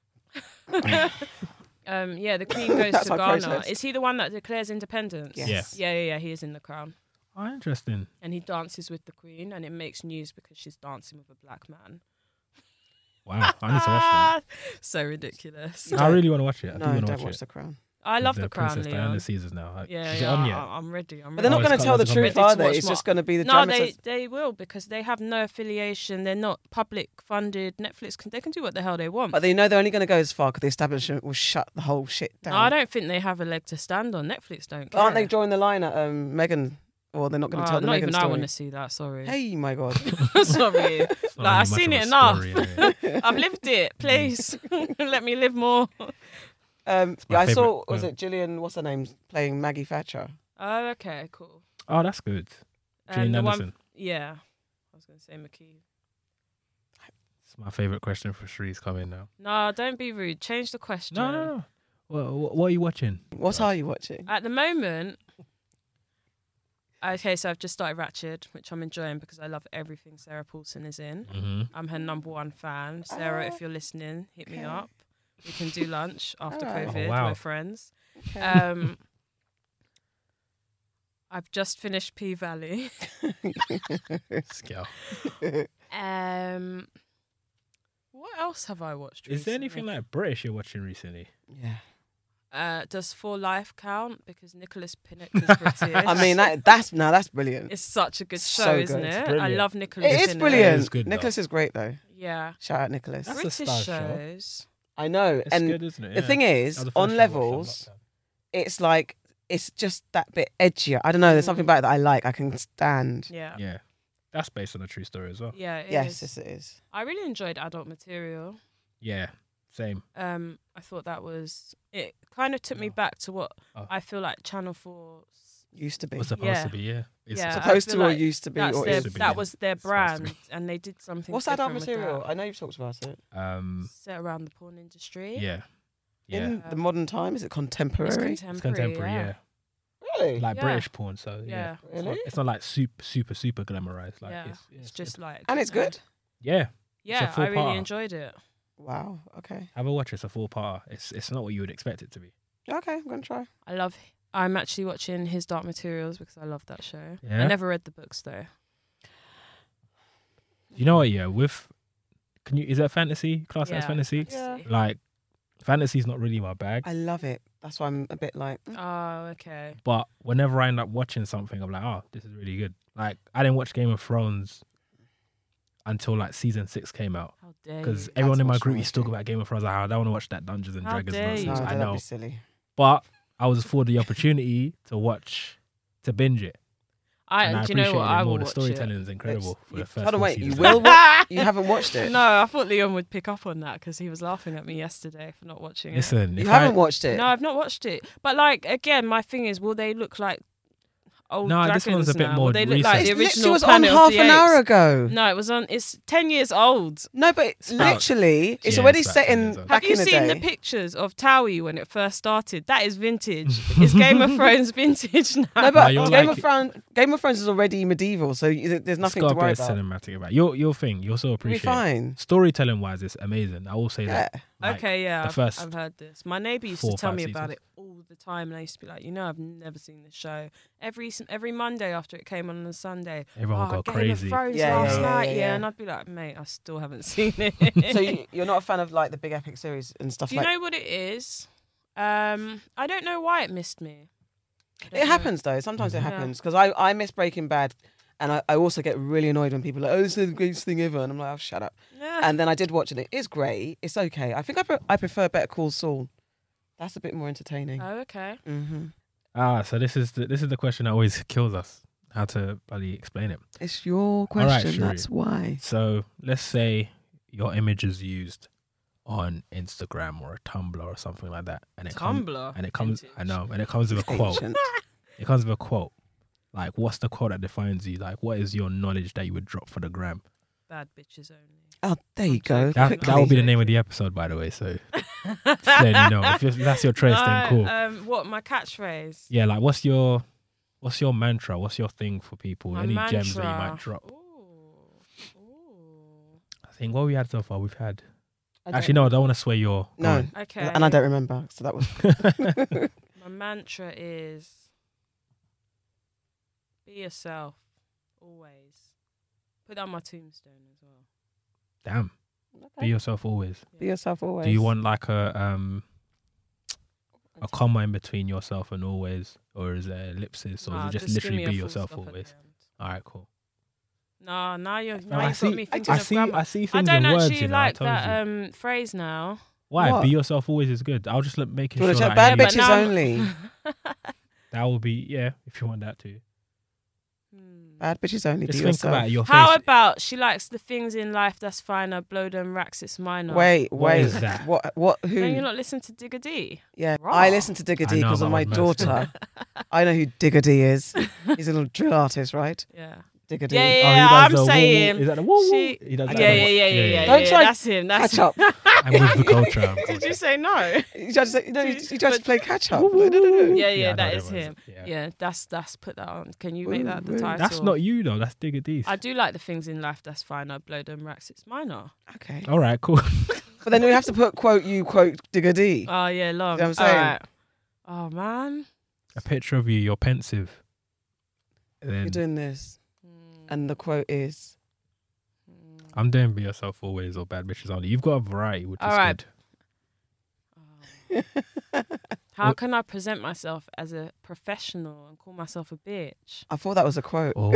um, yeah, the Queen goes That's to my Ghana. process. Is he the one that declares independence? Yes. Yeah, yeah, yeah. He is in The Crown, Oh, interesting. and he dances with the Queen, and it makes news because she's dancing with a black man. Wow. I need to watch that. So ridiculous. You I don't- really want to watch it. I do No, want to don't watch, watch it. The Crown. I love the, the Crown, Princess Leon. Diana seasons now. Like, Yeah, is yeah, it on I- yet? I- I'm ready. I'm But they're ready. not Oh, going it's to tell the got- truth, Ready to are they? watch It's more. just going to be the No, they dramatist. they will because they have no affiliation. They're not public funded. Netflix can they can do what the hell they want. But they know they're only going to go as far because the establishment will shut the whole shit down. no, I don't think they have a leg to stand on. Netflix don't care. Aren't they drawing the line at um, Meghan? Or they're not going to Oh, tell the not Meghan even story? I want to see that. Sorry. Hey, my God. Sorry. It's not Like, I've really seen much it of a enough. story, innit? I've lived it. Please let me live more. Um, my yeah, I saw, favourite, was yeah. it Gillian, what's her name, playing Maggie Thatcher? Oh, okay, cool. Oh, that's good. Gillian the one- Anderson. yeah, I was going to say McKee. It's my favorite question for Shree's coming now. No, don't be rude. Change the question. No, no, no. What, what are you watching? What are you watching? At the moment, okay, so I've just started Ratched, which I'm enjoying because I love everything Sarah Paulson is in. Mm-hmm. I'm her number one fan. Sarah, if you're listening, hit me Okay. up. We can do lunch after Alright. COVID. Oh, wow. We're friends. Okay. Um, I've just finished P Valley. Scale. Um, what else have I watched? Is there recently? anything like British you're watching recently? yeah. Uh, does For Life count? Because Nicholas Pinnock is British. I mean, that that's no, that's brilliant. it's such a good show, So isn't good. it? It's I brilliant. love Nicholas. It is Pinnock. brilliant. It is good, though. Nicholas is great, though. Yeah, Shout out, Nicholas. That's a British star show. shows. I know. It's and good, isn't it? the Yeah. thing is, That was the first on show I watched on levels, lockdown. it's like, it's just that bit edgier. I don't know. There's something Mm. about it that I like. I can stand. Yeah, Yeah. That's based on a true story as well. yeah. it Yes, is. yes, it is. I really enjoyed Adult Material. Yeah. Same. Um, I thought that was it. Kind of took me No. back to what Oh. I feel like Channel Four. Used to be. Was supposed Yeah. to be, yeah. It's Yeah, I Supposed feel to or like used to be That's or their, is. to be, that yeah. was their It's supposed to brand, and they did something. What's Adult different with Material? that. I know you've talked about it. um Set around the porn industry. yeah. Yeah. In the Um, modern time, is it It's contemporary? contemporary. It's contemporary, yeah. Really? Like Yeah. British porn, so yeah. Yeah, It's not, Really? it's not like super super super glamorized. Like yeah. it's, yeah, It's good. just like. And it's you know. good? Yeah. Yeah, full I really part. enjoyed it. Wow. Okay. Have a watch. It's a full part. It's it's not what you would expect it to be. Okay, I'm going to try. I love. I'm actually watching His Dark Materials because I love that show. Yeah? I never read the books though. You know what? Yeah, with can you is that fantasy class as Yeah, fantasy? Yeah. Like fantasy's not really my bag, I love it. That's why I'm a bit like, mm. Oh, okay. but whenever I end up watching something, I'm like, oh, this is really good. Like I didn't watch Game of Thrones until like season six came out How dare because you? everyone in my what's group wrong used to talk with you. about Game of Thrones. Like, oh, I don't want to watch that Dungeons and How Dragons dare you. nonsense. no, I that'd know, be silly. but I was afforded the opportunity to watch to binge it. I, and I do you know appreciate what? it I more. will The watch storytelling it. is incredible It's- for you- the first hold on, four wait, you seasons. will watch? You haven't watched it? No, I thought Leon would pick up on that because he was laughing at me yesterday for not watching it. Listen, You if haven't I, watched it? No, I've not watched it. But like again, my thing is, will they look like old No, dragons this one's a bit now? more Will they look like recent. the It's original literally was on Planet of half the an hour Apes? ago. No, it was on. It's ten years old. No, but It's about- literally, it's Yeah, already it's about set ten in years old. back Have you in the seen day. the pictures of Towie when it first started? That is vintage. It's Game of Thrones vintage now. No, No, but you're Game like- of Thrones, Game of Thrones is already medieval, so you, there's it's nothing got to a worry bit of about. cinematic about your your thing. You'll so We'll be appreciate. it. fine. Storytelling wise, it's amazing. I will say Yeah. that. Like, Okay, yeah, the I've, first I've heard this. My neighbour used four to or tell five me about seasons. it all the time, and I used to be like, you know, I've never seen this show. Every s- every Monday after it came on on a Sunday, Everyone oh, got Game crazy. of Thrones Yeah, last yeah, yeah, night, yeah, yeah, yeah. and I'd be like, mate, I still haven't seen it. So you, you're not a fan of like the big epic series and stuff Do you like know what it is? Um, I don't know why it missed me. I don't it know. happens though. Sometimes it Mhm. Yeah. happens because I, I miss Breaking Bad, and I, I also get really annoyed when people are like, oh, this is the greatest thing ever, and I'm like, oh, shut up. Yeah. And then I did watch it. It is great. It's okay. I think I, pre- I prefer Better Call Saul. That's a bit more entertaining. Oh, okay. hmm Ah, so this is the, this is the question that always kills us. How to bloody explain it. It's your right, question. Shuri. That's why. So let's say your image is used on Instagram or a Tumblr or something like that, and it comes Tumblr. and it comes. Vintage. I know, and it comes with a quote. Ancient. It comes with a quote. Like, what's the quote that defines you? Like, what is your knowledge that you would drop for the gram? Bad bitches only. Oh, there you go. That, Quickly. that will be the name of the episode, by the way. So just letting you know. If you're- if that's your trace, then cool. No, Um, what my catchphrase? Yeah, like what's your what's your mantra? What's your thing for people? My Any gems that you mantra. might drop? Ooh. Ooh. I think what we had so far, we've had. I don't- Actually, no, I don't want to sway your. No. going. Okay. And I don't remember. So that was. My mantra is be yourself always. Put that on my tombstone as well. Damn. Be yourself always. Be yourself always. Do you want like a um a comma in between yourself and always, or is there ellipsis, or Nah, is it just, just give literally me a be full yourself stop at the always? end. All right, cool. No, now you're No, now I you've see. got me thinking I of see. grammar. I see I things don't in words. actually You know, I like told that you. um, phrase now. Why? What? Be yourself always is good. I'll just look, making Do you sure want to that chat I bad hear But bitches now- only? that will be yeah. If you want that too, Hmm. Bad bitches only. just Be think yourself. about it, your How face. about she likes the things in life that's finer, blow them racks, it's minor. Wait, What wait. is that? What? What? Who? Don't you not listen to Digger D? Yeah, Raw. I listen to Digger I D know because of about my Rod Mercer. daughter. I know who Digger D is. He's a little drill artist, right? Yeah. Digger D. Yeah, Oh, he yeah, does I'm the woo woo. saying. Is that the woo woo? She, He does yeah, that yeah, a yeah, lot. yeah, yeah, yeah. Don't yeah, try That's him. That's Catch up. I'm with the culture. I'm Did culture. you say no? He tried to say, no, he, he tried to But- play catch up. Woo, No, no, no, no. Yeah, Yeah, yeah, I know that that is one, him. yeah. Yeah, that's that's put that on. Can you make Woo, that the woo. title? That's not you though. That's Digger D's. I do like the things in life that's finer, blow them racks, it's minor. Okay. All right, cool. But then we have to put quote you, quote Digger D. Oh yeah, long. You know what I'm saying? Alright. Oh man. A picture of you. You're pensive. And You're then doing this. Mm, And the quote is, mm. I'm doing be yourself always or bad bitches only. You've got a variety, which All is right. good. Oh. How What- can I present myself as a professional and call myself a bitch? I thought that was a quote. Oh,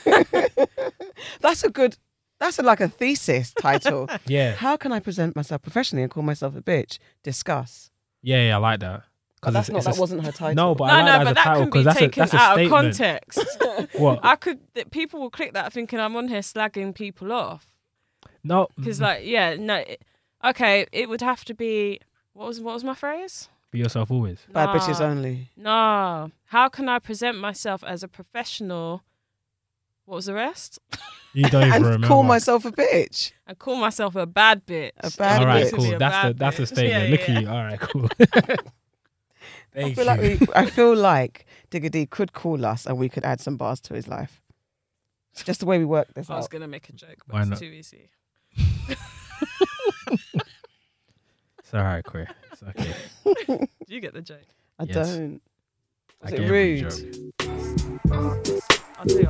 That's a good, that's a, like a thesis title. yeah, How can I present myself professionally and call myself a bitch? Discuss. yeah, yeah. I like that. But that's not, that wasn't her title. No, but no, I like no, that as but a that title can be because that's a taken that's a out of statement. context. What? I could. That people will click that thinking I'm on here slagging people off. No, Because like, yeah, no. It, okay, it would have to be. What was what was my phrase? be yourself always. Bad bitches Nah. only. No. How can I present myself as a professional? What was the rest? You don't even And remember. call myself a bitch. And call myself a bad bitch. A bad All right, bitch. cool. Basically a That's the bad that's the bitch. statement. Yeah, Look yeah. at you. All right, cool. I Thank feel you. like we, I feel like Digger D could call us and we could add some bars to his life. Just the way we work this I was out. gonna make a joke, but Why it's not? too easy. It's all right, queer. It's okay. Do you get the joke? I Yes. don't. I Was it gave you a rude? joke. I'll tell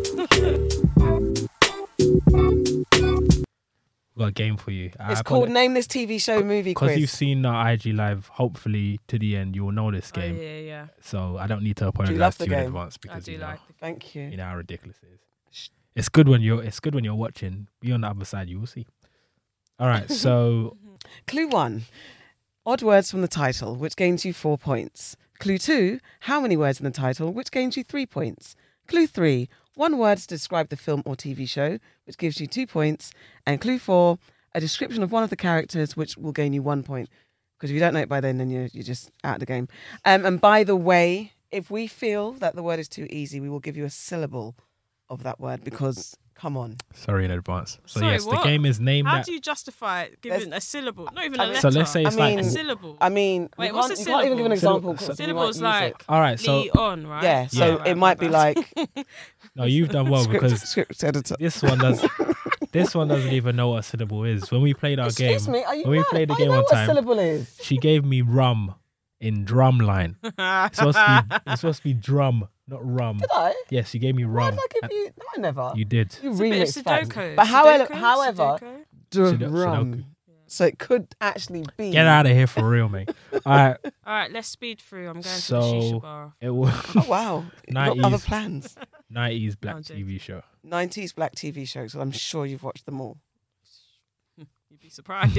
you after. Got a game for you. It's called Name This T V Show Movie Because Quiz. you've seen our I G live. Hopefully, to the end, you will know this Oh, game. yeah, yeah. So I don't need to love apologize the to you in game? advance I because do you know, like the Thank you. you know how ridiculous it is. It's good when you're. It's good when you're watching. Be on the other side. You will see. All right. So Clue one. Odd words from the title, which gains you four points. Clue two. How many words in the title, which gains you three points. Clue three. One word to describe the film or T V show, which gives you two points. And clue four. A description of one of the characters, which will gain you one point. Because if you don't know it by then, then you're, you're just out of the game. Um, and by the way, if we feel that the word is too easy, we will give you a syllable of that word because, come on. sorry in advance. So Sorry, yes, what? the game is named How that. do you justify it giving a syllable? Not even I a mean- letter. So let's say I it's like mean- a syllable. I mean, Wait, you what's can't, a you can't even give an syllable? example. 'cause we Syllable's might use it. like all right. So Lee on, right? Yeah, so Right, it right, might be right. like no, you've done well script, because script editor. this one does. This one doesn't even know what a syllable is. When we played our Excuse game, me, are you when we mad? played the I game know one what time, syllable is. she gave me rum in drum line. It's supposed to be. It's supposed to be drum, not rum. Did I? Yes, she gave me Why rum. did I give you? No, I never. You did. You It's a bit of remixed facts. Sudoku. But however, Sudoku? however, Sudoku? Sudo- drum. Sudoku. So it could actually be. Get out of here for real, mate. All right. All right, let's speed through. I'm going to the So shisha bar. it was Oh wow! You've got other nineties. plans. nineties black I'm T V show. nineties black T V shows. I'm sure you've watched them all. You'd be surprised.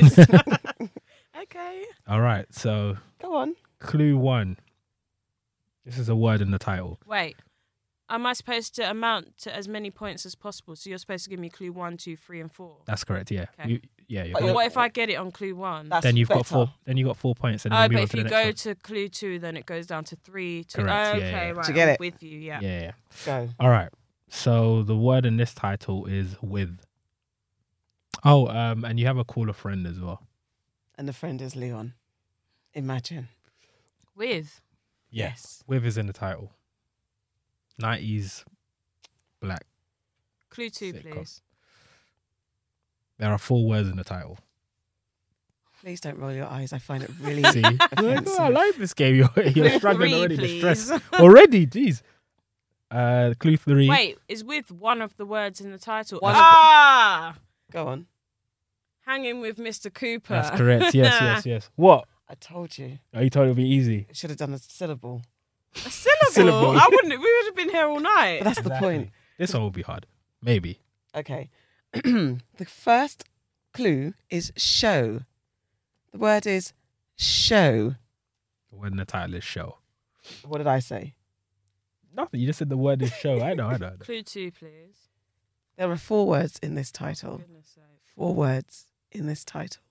Okay. All right. So Go on. clue one. This is a word in the title. Wait. Am I supposed to amount to as many points as possible? So you're supposed to give me clue one, two, three, and four. That's correct. Yeah. Okay. You, yeah. You're But But you're- what if I get it on clue one? That's then you've better. got four. Then you got four points, and then Oh, we move but on if to you the go next to clue two, then it goes down to three. Two. Correct, Oh, yeah, okay, yeah. right. To get I'm it. with you. Yeah. one. Yeah, yeah. Go. All right. So the word in this title is with. Oh, um, and you have a call a friend as well. And the friend is Leon. Imagine. With. Yes. With is in the title. nineties black. Clue two, Sitcom. please. There are four words in the title. Please don't roll your eyes. I find it really. See, offensive. I like this game. You're, you're Clue struggling three, already. The please. stress already. Jeez. Uh, clue three. Wait, is with one of the words in the title? One of the- ah! Go on. Hanging with Mister Cooper. That's correct. Yes, yes, yes. What? I told you. Oh, you told it would be easy. I should have done a syllable. A syllable. Syllable. I wouldn't. We would have been here all night. But that's the point. This one will be hard. Maybe. Okay. The first clue is show. The word is show. The word in the title is show. What did I say? Nothing. You just said the word is show. I know. I know. I know. Clue two, please. There are four words in this For title. goodness sake. Four words in this title.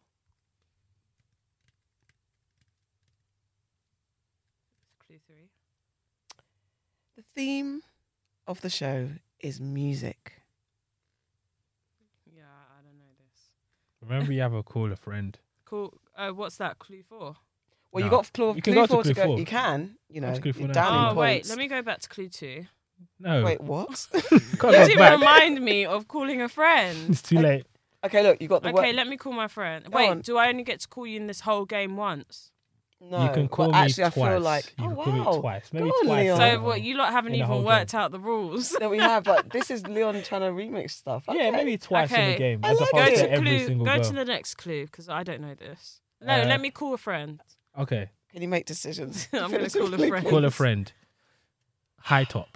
Clue three. The theme of the show is music. Yeah, I don't know this. Remember, you have a call a friend. Cool. Uh, what's that? Clue four. Well, you No. got clue, You can clue go to four clue to go. four. You can, you Go know, to clue four you're now. down in Oh wait, points. let me go back to clue two. No. Wait, what? Can't You go didn't back. remind me of calling a friend. It's too late. Okay, look, you got the Okay, word. let me call my friend. Go Wait, on. do I only get to call you in this whole game once? No, You can call well, me actually, twice. I feel like, you oh can wow. call me twice. Maybe Go on, twice. Leon. So in- what? You lot haven't in the even whole worked game. out the rules. That we have, but this is Leon trying to remix stuff. Yeah, Okay. maybe twice in Okay. the game. I As like opposed Go it. to to every clue. single Go go. to the next clue because I don't know this. No, Uh, let me call a friend. Okay. Can you make decisions? I'm gonna call a Definitively, friend. Call a please. friend. High top.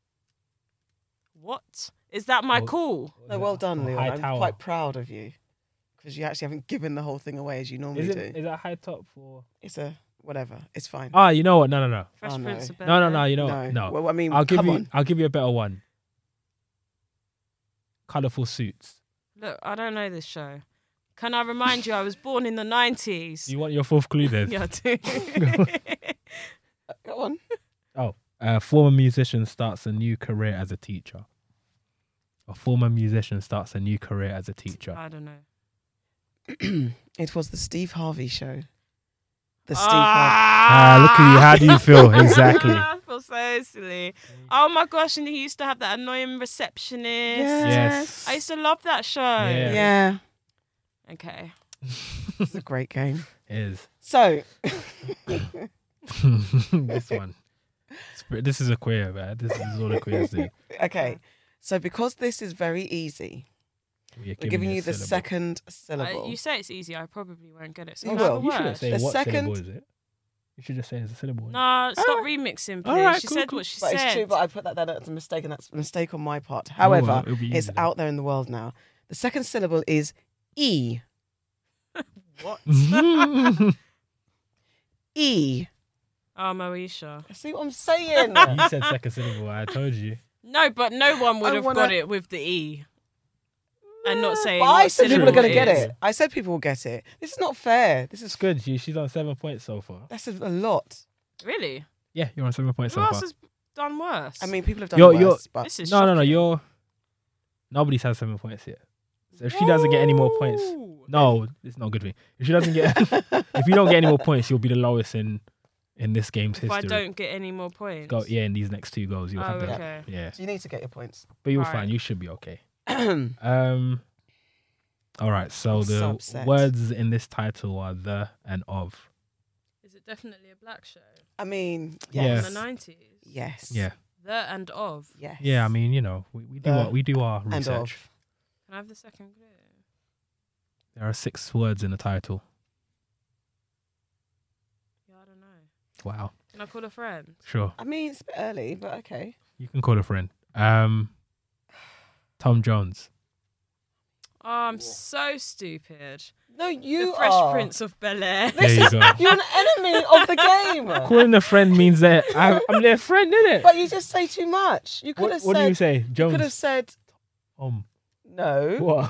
What is that? My Or- call? No, well done, or Leon. high I'm tower. quite proud of you because you actually haven't given the whole thing away as you normally Is do. it? Is that high top for? It's a whatever. It's fine. Ah, you know what? No, no, no. Fresh Oh, no. Prince of No, no, Bel-Air? no. You know no. what? No. Well, I mean, I'll give come you. on. I'll give you a better one. Colourful suits. Look, I don't know this show. Can I remind you? I was born in the nineties. You want your fourth clue then? Yeah, I do. Go on. A former musician starts a new career as a teacher. A former musician starts a new career as a teacher. I don't know. It was the Steve Harvey show. The Steve Ah, look at you. How do you feel? Exactly. I feel so silly. Oh my gosh! And he used to have that annoying receptionist. Yes. I used to love that show. Harvey. Yeah. Yeah, Okay. it's a great game. It is. So, This one. This is a queer, man. This is all the queers do. okay. So because this is very easy, We're we're giving a you the syllable. second Uh, syllable. you say it's easy. I probably won't get it. So You can I have will. a You shouldn't word? say The what second- syllable is it. You should just say it's a syllable. No, stop Alright. remixing, please. Alright, she cool, said cool. what she but said. it's true, but I put that there as a mistake, and that's a mistake on my part. Oh, However, well, it'll be it's easy then. out there in the world now. The second syllable is E. What? E. Oh, Moesha. See what I'm saying? You said second syllable. I told you. No, but no one would I have wanna- got it with the E. And not saying But I what said people are syllable going to get is. it. I said people will get it. This is not fair. This It's is good. She, she's on seven points so far. that's a, a lot. Really? Yeah, you're on seven points Who so else far. has done worse? I mean, people have done You're- worse, you're- but this is No, no, no. shocking. You're. Nobody's had seven points yet. So if she doesn't get any more points, Ooh. no, it's not good for me. If she doesn't get, if you don't get any more points, you'll be the lowest in in this game's If I history. don't get any more points. Go, yeah, in these next two goals, you'll Oh, have them. okay. Yeah, you need to get your points. but you're Right. fine. You should be okay. I Um. All right. So I'm the so upset. words in this title are the and of. Is it definitely a black show? mean, Yeah. yes. In the nineties? Yes. Yeah. The and of. Yes. Yeah. I mean, you know, we, we do The our, we do our and research. of. Can I have the second clue? There are six words in the title. Yeah, I don't know. Wow. Can I call a friend? Sure. I mean, it's a bit early, but okay. You can call a friend. Um. Tom Jones. Oh, I'm so stupid. No, you the Fresh are. Prince of Bel Air. There you go. You're an enemy of the game. Calling a friend means that I, I'm their friend, innit? But you just say too much. You could What, have what said. do you say, You Jones? could have said Um. no. What?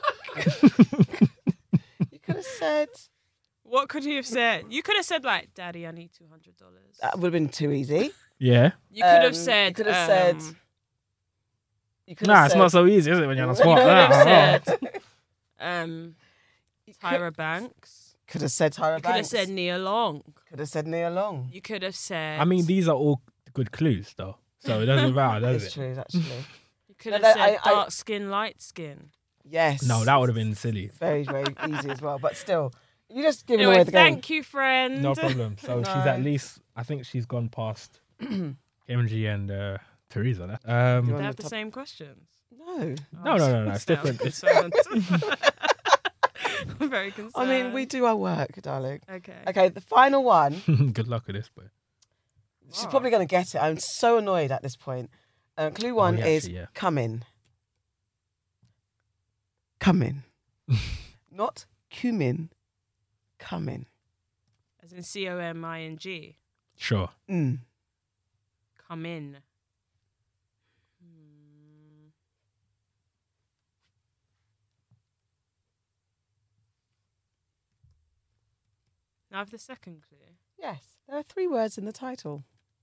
You could have said What could he have said? You could have said like, "Daddy, I need two hundred dollars." that would have been too easy. Yeah. You could Um, have said. You could have said. um, You could Nah, have it's said, not so easy, is it? When you're on the spot. You could have Nah, said. Um, You could- Tyra Banks. Could have said Tyra You could have Banks. said Nia Long. Could have said Nia Long. You could have said. I mean, these are all good clues, though. So it doesn't matter, does It's it? true, actually. You could No, have no, said I- I- dark skin, light skin. Yes. No, that would have been silly. very, very easy as well. But still, you just giving Anyway, away the game. thank you, friend. No problem. So she's No. at least, I think she's gone past M G and uh, Teresa. That. You Um, They on have the the top- same questions. No. No, no, no, no, it's so different. concerned. I'm very concerned. I mean, we do our work, darling. Okay. Okay, the final one. Good luck with this, boy. She's Oh. probably going to get it. I'm so annoyed at this point. Uh, clue one yeah, is actually, yeah. come in. Come in. Not cumin. Come in. As in C O M I N G. Sure. Mm. Come in. Hmm. Now I have the second clue. Yes, there are three words in the title.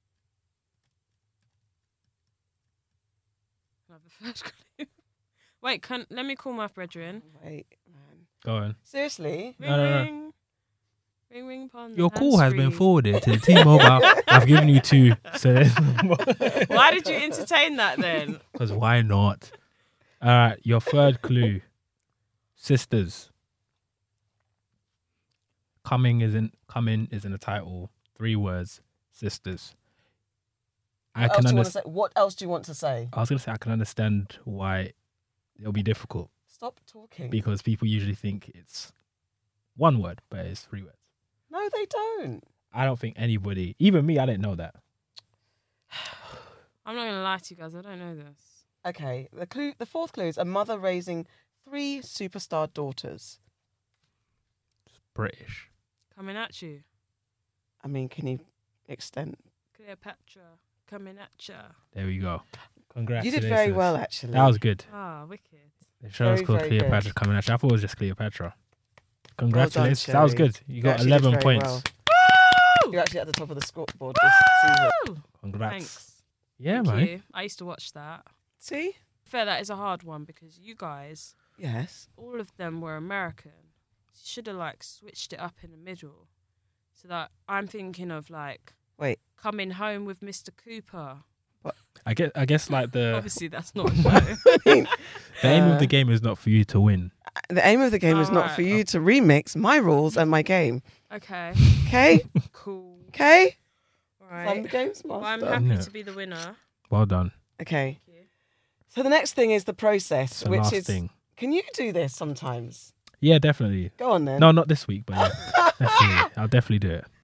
I have the first clue. Wait, can let me call my brethren. Wait, man. Go on. Seriously? Ring No, no, no. ring. Ring ring pon. Your call has been hands-free. forwarded to the T-Mobile. I've given you two. So Why did you entertain that then? Because why not? All right, your third clue. Sisters. Coming is in coming is in the title. Three words. Sisters. I What else, can do you want to understand. say? What else do you want to say? I was gonna say I can understand why it'll be difficult Stop talking. because people usually think it's one word, but it's three words. No, they don't. I don't think anybody, even me, I didn't know that. I'm not gonna lie to you guys. I don't know this. Okay, the clue. The fourth clue is a mother raising three superstar daughters. It's British. Coming at you, I mean, can you extend? Cleopatra. Coming at you. There we go. You Congratulations. did very well, actually. That was good. Ah, wicked. The show was Very, called very Cleopatra good. coming at you. I thought it was just Cleopatra. Congratulations. that was Sherry. good. You You got actually did eleven very points. well. Woo! You're actually at the top of the scoreboard this season. Woo! Congrats. Thanks. Yeah, Thank man. you. I used to watch that. See? Fair, that is a hard one because you guys, Yes. all of them were American. You should have like switched it up in the middle, so that I'm thinking of like Wait. Coming Home with Mister Cooper. I guess I guess like the Obviously, that's not a show. the aim Uh, of the game is not for you to win. The aim of the game is not Alright. for you to remix my rules and my game. Okay, Okay? cool. Okay? All I'm right. the games Well, I'm master. happy Yeah. to be the winner. Well done. Okay. Thank you. So the next thing is the process, It's the which last is. thing. Can you do this sometimes? Yeah, definitely. Go on then. No, not this week, but yeah, definitely. I'll definitely do it.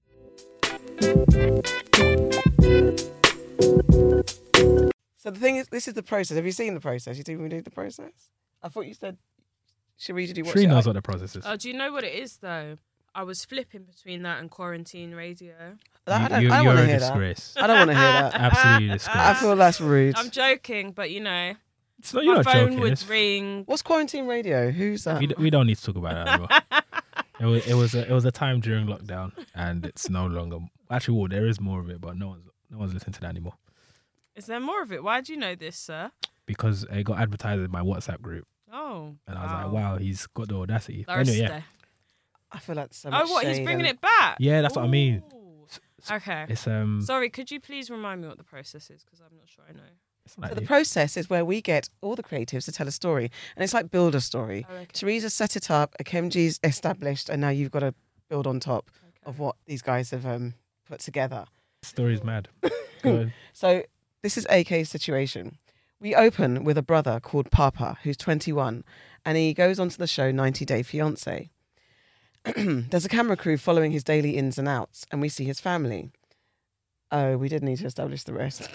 So the thing is, this is the process. Have you seen the process? You think we do the process? I thought you said. Sheree, did you watch Shree it? knows I- what the process is. Oh, do you know what it is though? I was flipping between that and quarantine radio. I don't, you, I don't you're want to a hear that. disgrace. I don't want to hear that. Absolutely I disgrace. feel that's rude. I'm joking, but you know, It's not, you're my not phone joking. would It's- ring. What's quarantine radio? Who's that? we, d- we don't need to talk about that anymore. It was it was a, it was a time during lockdown, and it's no longer. Actually, well, there is more of it, but no one's no one's listening to that anymore Is there more of it? Why do you know this, sir? because it got advertised in my WhatsApp group, Oh, and I was like, "Wow, he's got the audacity." But Thursday. anyway, yeah, I feel like so much Oh, what? He's shade bringing and- it back. Yeah, that's what I mean. Ooh. Okay. it's um, Sorry, could you please remind me what the process is? Because I'm not sure I know. it's not So the you. process is where we get all the creatives to tell a story, and it's like build a story. Oh, okay. Teresa set it up, Akemji's established, and now you've got to build on top Okay. of what these guys have um, put together. story's mad. Go ahead. So this is A K's situation. We open with a brother called Papa, who's twenty-one, and he goes onto the show ninety Day Fiancé. There's a camera crew following his daily ins and outs, and we see his family. Oh, we did need to establish the rest.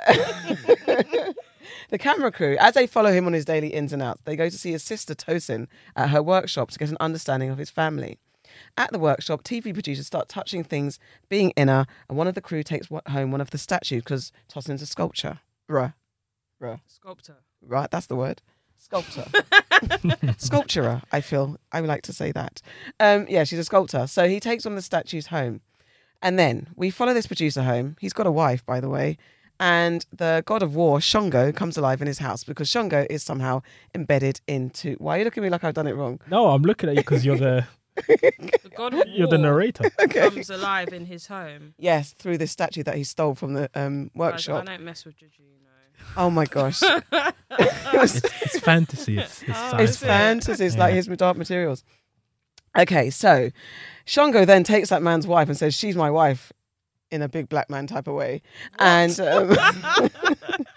The camera crew, as they follow him on his daily ins and outs, they go to see his sister Tosin at her workshop to get an understanding of his family. At the workshop, T V producers start touching things, being inner, and one of the crew takes wa- home one of the statues because Tosin's a sculpture. Ruh. Ruh. Sculptor. Right, that's the word. Sculptor. Sculpturer, I feel. I would like to say that. Um, yeah, she's a sculptor. So he takes one of the statues home. And then we follow this producer home. He's got a wife, by the way. And the god of war, Shongo, comes alive in his house because Shongo is somehow embedded into... Why are you looking at me like I've done it wrong? No, I'm looking at you because you're the The god of you're the war narrator. comes alive in his home. Yes, through this statue that he stole from the um, Guys, workshop. I don't mess with Juju, you know. Oh my gosh. It's, it's fantasy. It's, it's Oh, science. It's it? fantasy. It's like Yeah. his dark materials. Okay, so Shongo then takes that man's wife and says, she's my wife, in a big black man type of way. And um,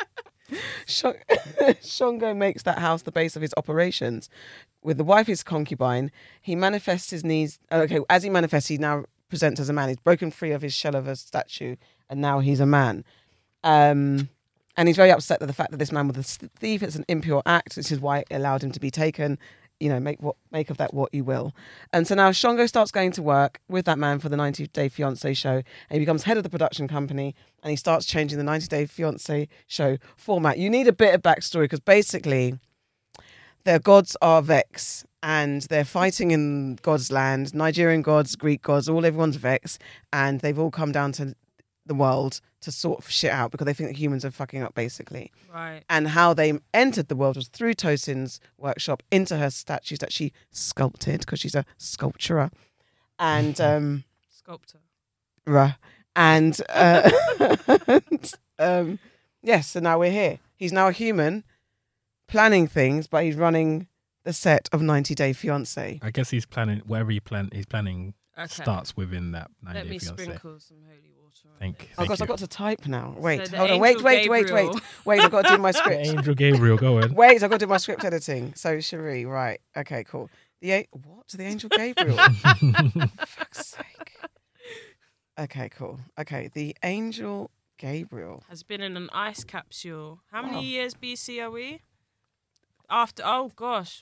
Shong- Shongo makes that house the base of his operations. With the wife, his concubine, he manifests his needs. Okay, as he manifests, he now presents as a man. He's broken free of his shell of a statue, and now he's a man. Um, and he's very upset at the fact that this man was a thief. It's an impure act. This is why it allowed him to be taken. You know, make what make of that what you will. And so now Shongo starts going to work with that man for the ninety Day Fiancé show, and he becomes head of the production company, and he starts changing the ninety Day Fiancé show format. You need a bit of backstory because basically their gods are Vex, and they're fighting in God's land. Nigerian gods, Greek gods, all everyone's Vex, and they've all come down to the world to sort of shit out because they think that humans are fucking up, basically. Right. And how they entered the world was through Tosin's workshop into her statues that she sculpted because she's a sculpturer. And um Sculptor. rah, and uh, and, um yes, so now we're here. He's now a human planning things, but he's running the set of ninety Day Fiancé. I guess he's planning whatever he plan. He's planning Okay. starts within that ninety Let Day me Fiancé. sprinkle some holy water on Thank, this. Oh thank gosh, you. I've got to type now. Wait, So the hold on, wait, angel wait, wait, wait, Gabriel- wait. I've got to do my The script. Angel Gabriel, go on. Wait, I've got to do my script editing. So Cherie, right? Okay, cool. The a- what? The Angel Gabriel? Fuck's sake. Okay, cool. Okay, the Angel Gabriel. Has been in an ice capsule. How Wow. many years B C are we? After, oh gosh.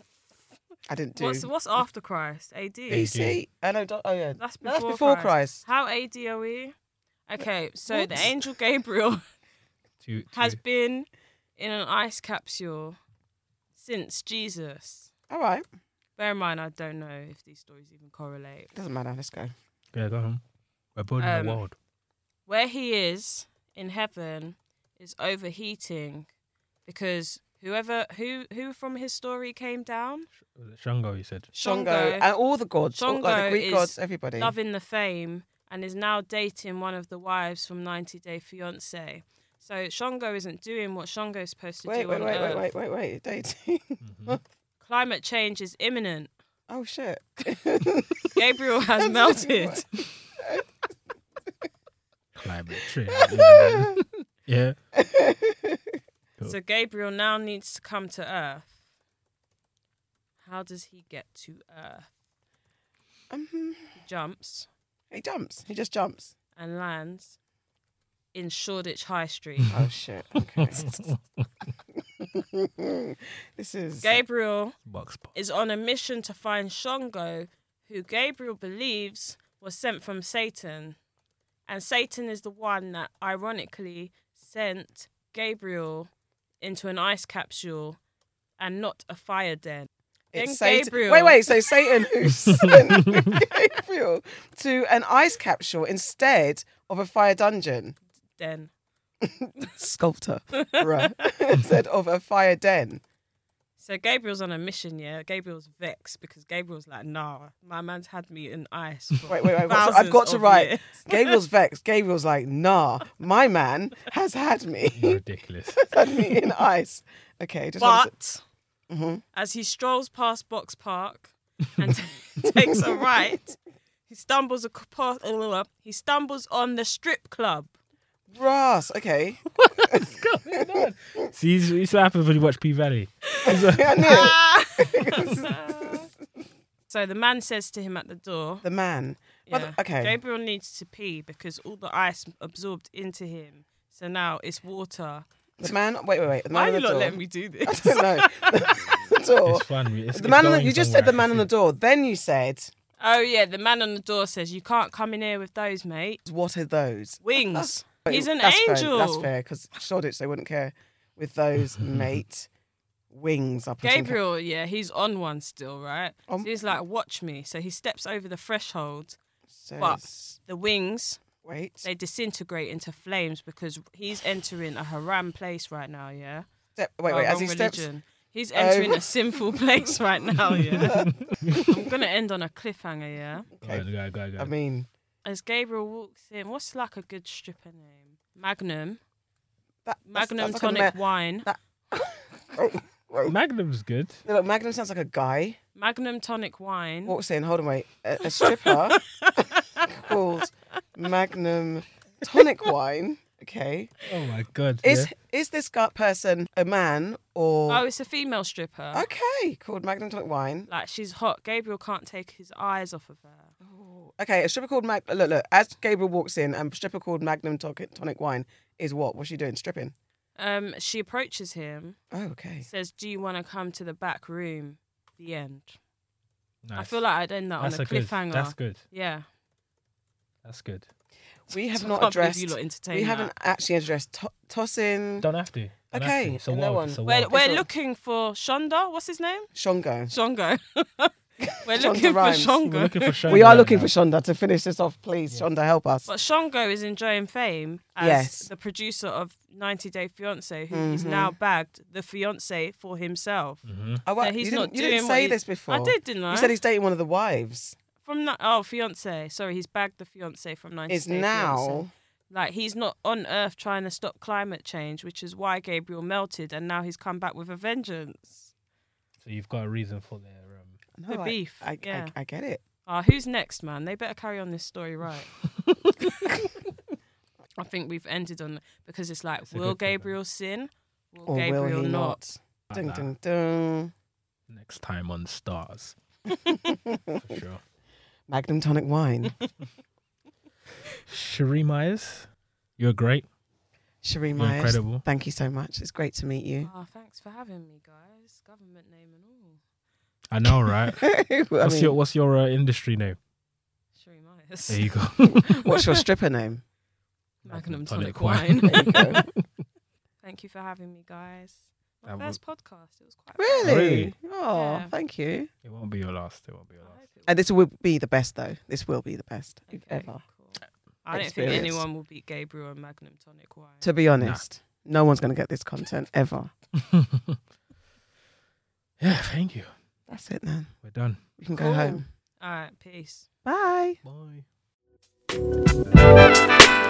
I didn't do What's what's after Christ? A D? B C. I know. do- Oh yeah, That's no, before, that's before Christ. Christ. How A D are we? Okay, so What? the angel Gabriel Two, two. has been in an ice capsule since Jesus. All right, Bear in mind, I don't know if these stories even correlate. doesn't matter. Let's go. Yeah, go on. We're building Um, the world. Where he is in heaven is overheating because whoever who who from his story came down, Was it Shango, you said? Shango Shango. and all the gods, all, like the Shango Greek is gods, everybody. loving the fame, and is now dating one of the wives from ninety Day Fiancé. So Shango isn't doing what Shango's supposed to Wait, do wait, on wait, wait, Earth. wait, wait, wait. Dating. Mhm. Climate change is imminent. Oh shit. Gabriel has That's melted. Climate change. Yeah. Cool. So Gabriel now needs to come to Earth. How does he get to Earth? um, He jumps he jumps. He just jumps. and lands in Shoreditch High Street. Oh shit. Okay. This is Gabriel Box pop. is on a mission to find Shango, who Gabriel believes was sent from Satan. And Satan is the one that ironically sent Gabriel into an ice capsule and not a fire den. It's Then Satan. Gabriel- Wait, wait. So Satan who sent Gabriel to an ice capsule instead of a fire dungeon. Den. Sculptor, right? Instead of a fire den. So Gabriel's on a mission, yeah. Gabriel's vexed because Gabriel's like, nah, my man's had me in ice. For Wait, wait, wait. what's- I've thousands got to of write. years. Gabriel's vexed. Gabriel's like, nah, my man has had me, You're ridiculous. had me in ice. Okay, just wanted But to- Mhm. as he strolls past Box Park and t- takes a right, he stumbles across, he stumbles on the strip club. Brass. Okay. What's going on? See, this this what happens when you watch P Valley. I knew it. So the man says to him at the door, The man. But yeah, okay. Gabriel needs to pee because all the ice absorbed into him. So now it's water. The man. Wait, wait, wait. The Why man are on you the not door. letting me do I this? don't know. the door. It's fun. It's, The it's man on the, going you just somewhere, said the I man can on the see. door. Then you said, Oh yeah, the man on the door says, you can't come in here with those, mate. what are those? Wings. He's an That's angel. Fair. That's fair, because Shoreditch, they wouldn't care with those, mate. Wings are putting- Gabriel, yeah, he's on one still, right? Um, so he's like, watch me. So he steps over the threshold. says, but- The wings, wait. they disintegrate into flames because he's entering a haram place right now, yeah? Step, wait, Oh, wait. As wrong he steps. religion. He's entering Oh. a sinful place right now, yeah? I'm going to end on a cliffhanger, yeah? Okay. Go, go, go, go. I mean, As Gabriel walks in, what's like a good stripper name? Magnum. that, that's- Magnum that's like a tonic ma- wine. oh, oh. Magnum's good. Look, Magnum sounds like a guy. Magnum tonic wine. Walks in. Hold on, wait. A, a stripper called Magnum Tonic Wine. Okay. Oh my god. Is yeah. is this gut person a man or Oh, it's a female stripper. okay? Called Magnum Tonic Wine. Like, she's hot. Gabriel can't take his eyes off of her. Okay, a stripper called Mag. Look, look. As Gabriel walks in, and a stripper called Magnum Tonic Tonic Wine is what? What's she doing? Stripping. Um, she approaches him, Oh, okay. says, "Do you want to come to the back room?" The end. I Nice. feel like I'd end that that's on a, a good. cliffhanger. That's good. Yeah. That's good. We have I not can't believe addressed. You lot entertain We that. haven't actually addressed to- tossing Don't have to. Don't have Okay, to. It's a no wild- one. it's a We're, wild- we're all- looking for Shonda. What's his name? Shongo. Shongo. We're Shonda looking for rhymes. Shongo. We're looking for Shonda We are right looking now. for Shonda to finish this off, please. Yeah. Shonda, help us. But Shongo is enjoying fame as Yes. the producer of ninety Day Fiancé, who is Mhm. now bagged the fiancé for himself. Mhm. Oh, well, so he's you not didn't, you didn't doing what say he- this before. I did, didn't I? You said he's dating one of the wives. From na- oh fiancé. Sorry, he's bagged the fiancé from ninety Is Day now. Fiancé. Like, he's not on Earth trying to stop climate change, which is why Gabriel melted, and now he's come back with a vengeance. So you've got a reason for their. Um, The I- beef, I, I, yeah. I, get it. Ah, who's next, man? They better carry on this story right. I think we've ended on because it's like, It's a will good thing, man. Gabriel sin? Will Or Gabriel will he not? not? Dun, Nah. dun, dun. next time on Stars. For sure. Magnum Tonic Wine. Cherie Myers, you're great. Cherie You're Myers. incredible. Thank you so much. It's great to meet you. Oh, thanks for having me, guys. Government name and all. I know, right? I what's mean, your What's your uh, industry name? Sherry Myers. There you go. what's your stripper name? Magnum Tonic Tonic Wine. Wine. There you go. Thank you for having me, guys. My That first podcast. It was quite Really? Really? Oh, Yeah. thank you. It won't be your last. It won't be your fun. I last. hope it And this will be the best, though. This will be the best was. you've Okay, ever. cool. I don't experienced. think anyone will beat Gabriel and Magnum Tonic Wine. To be honest, no one's going to get this content ever. Yeah, thank you. That's it, man. We're done. We can go Cool. home. All right, peace. Bye. Bye.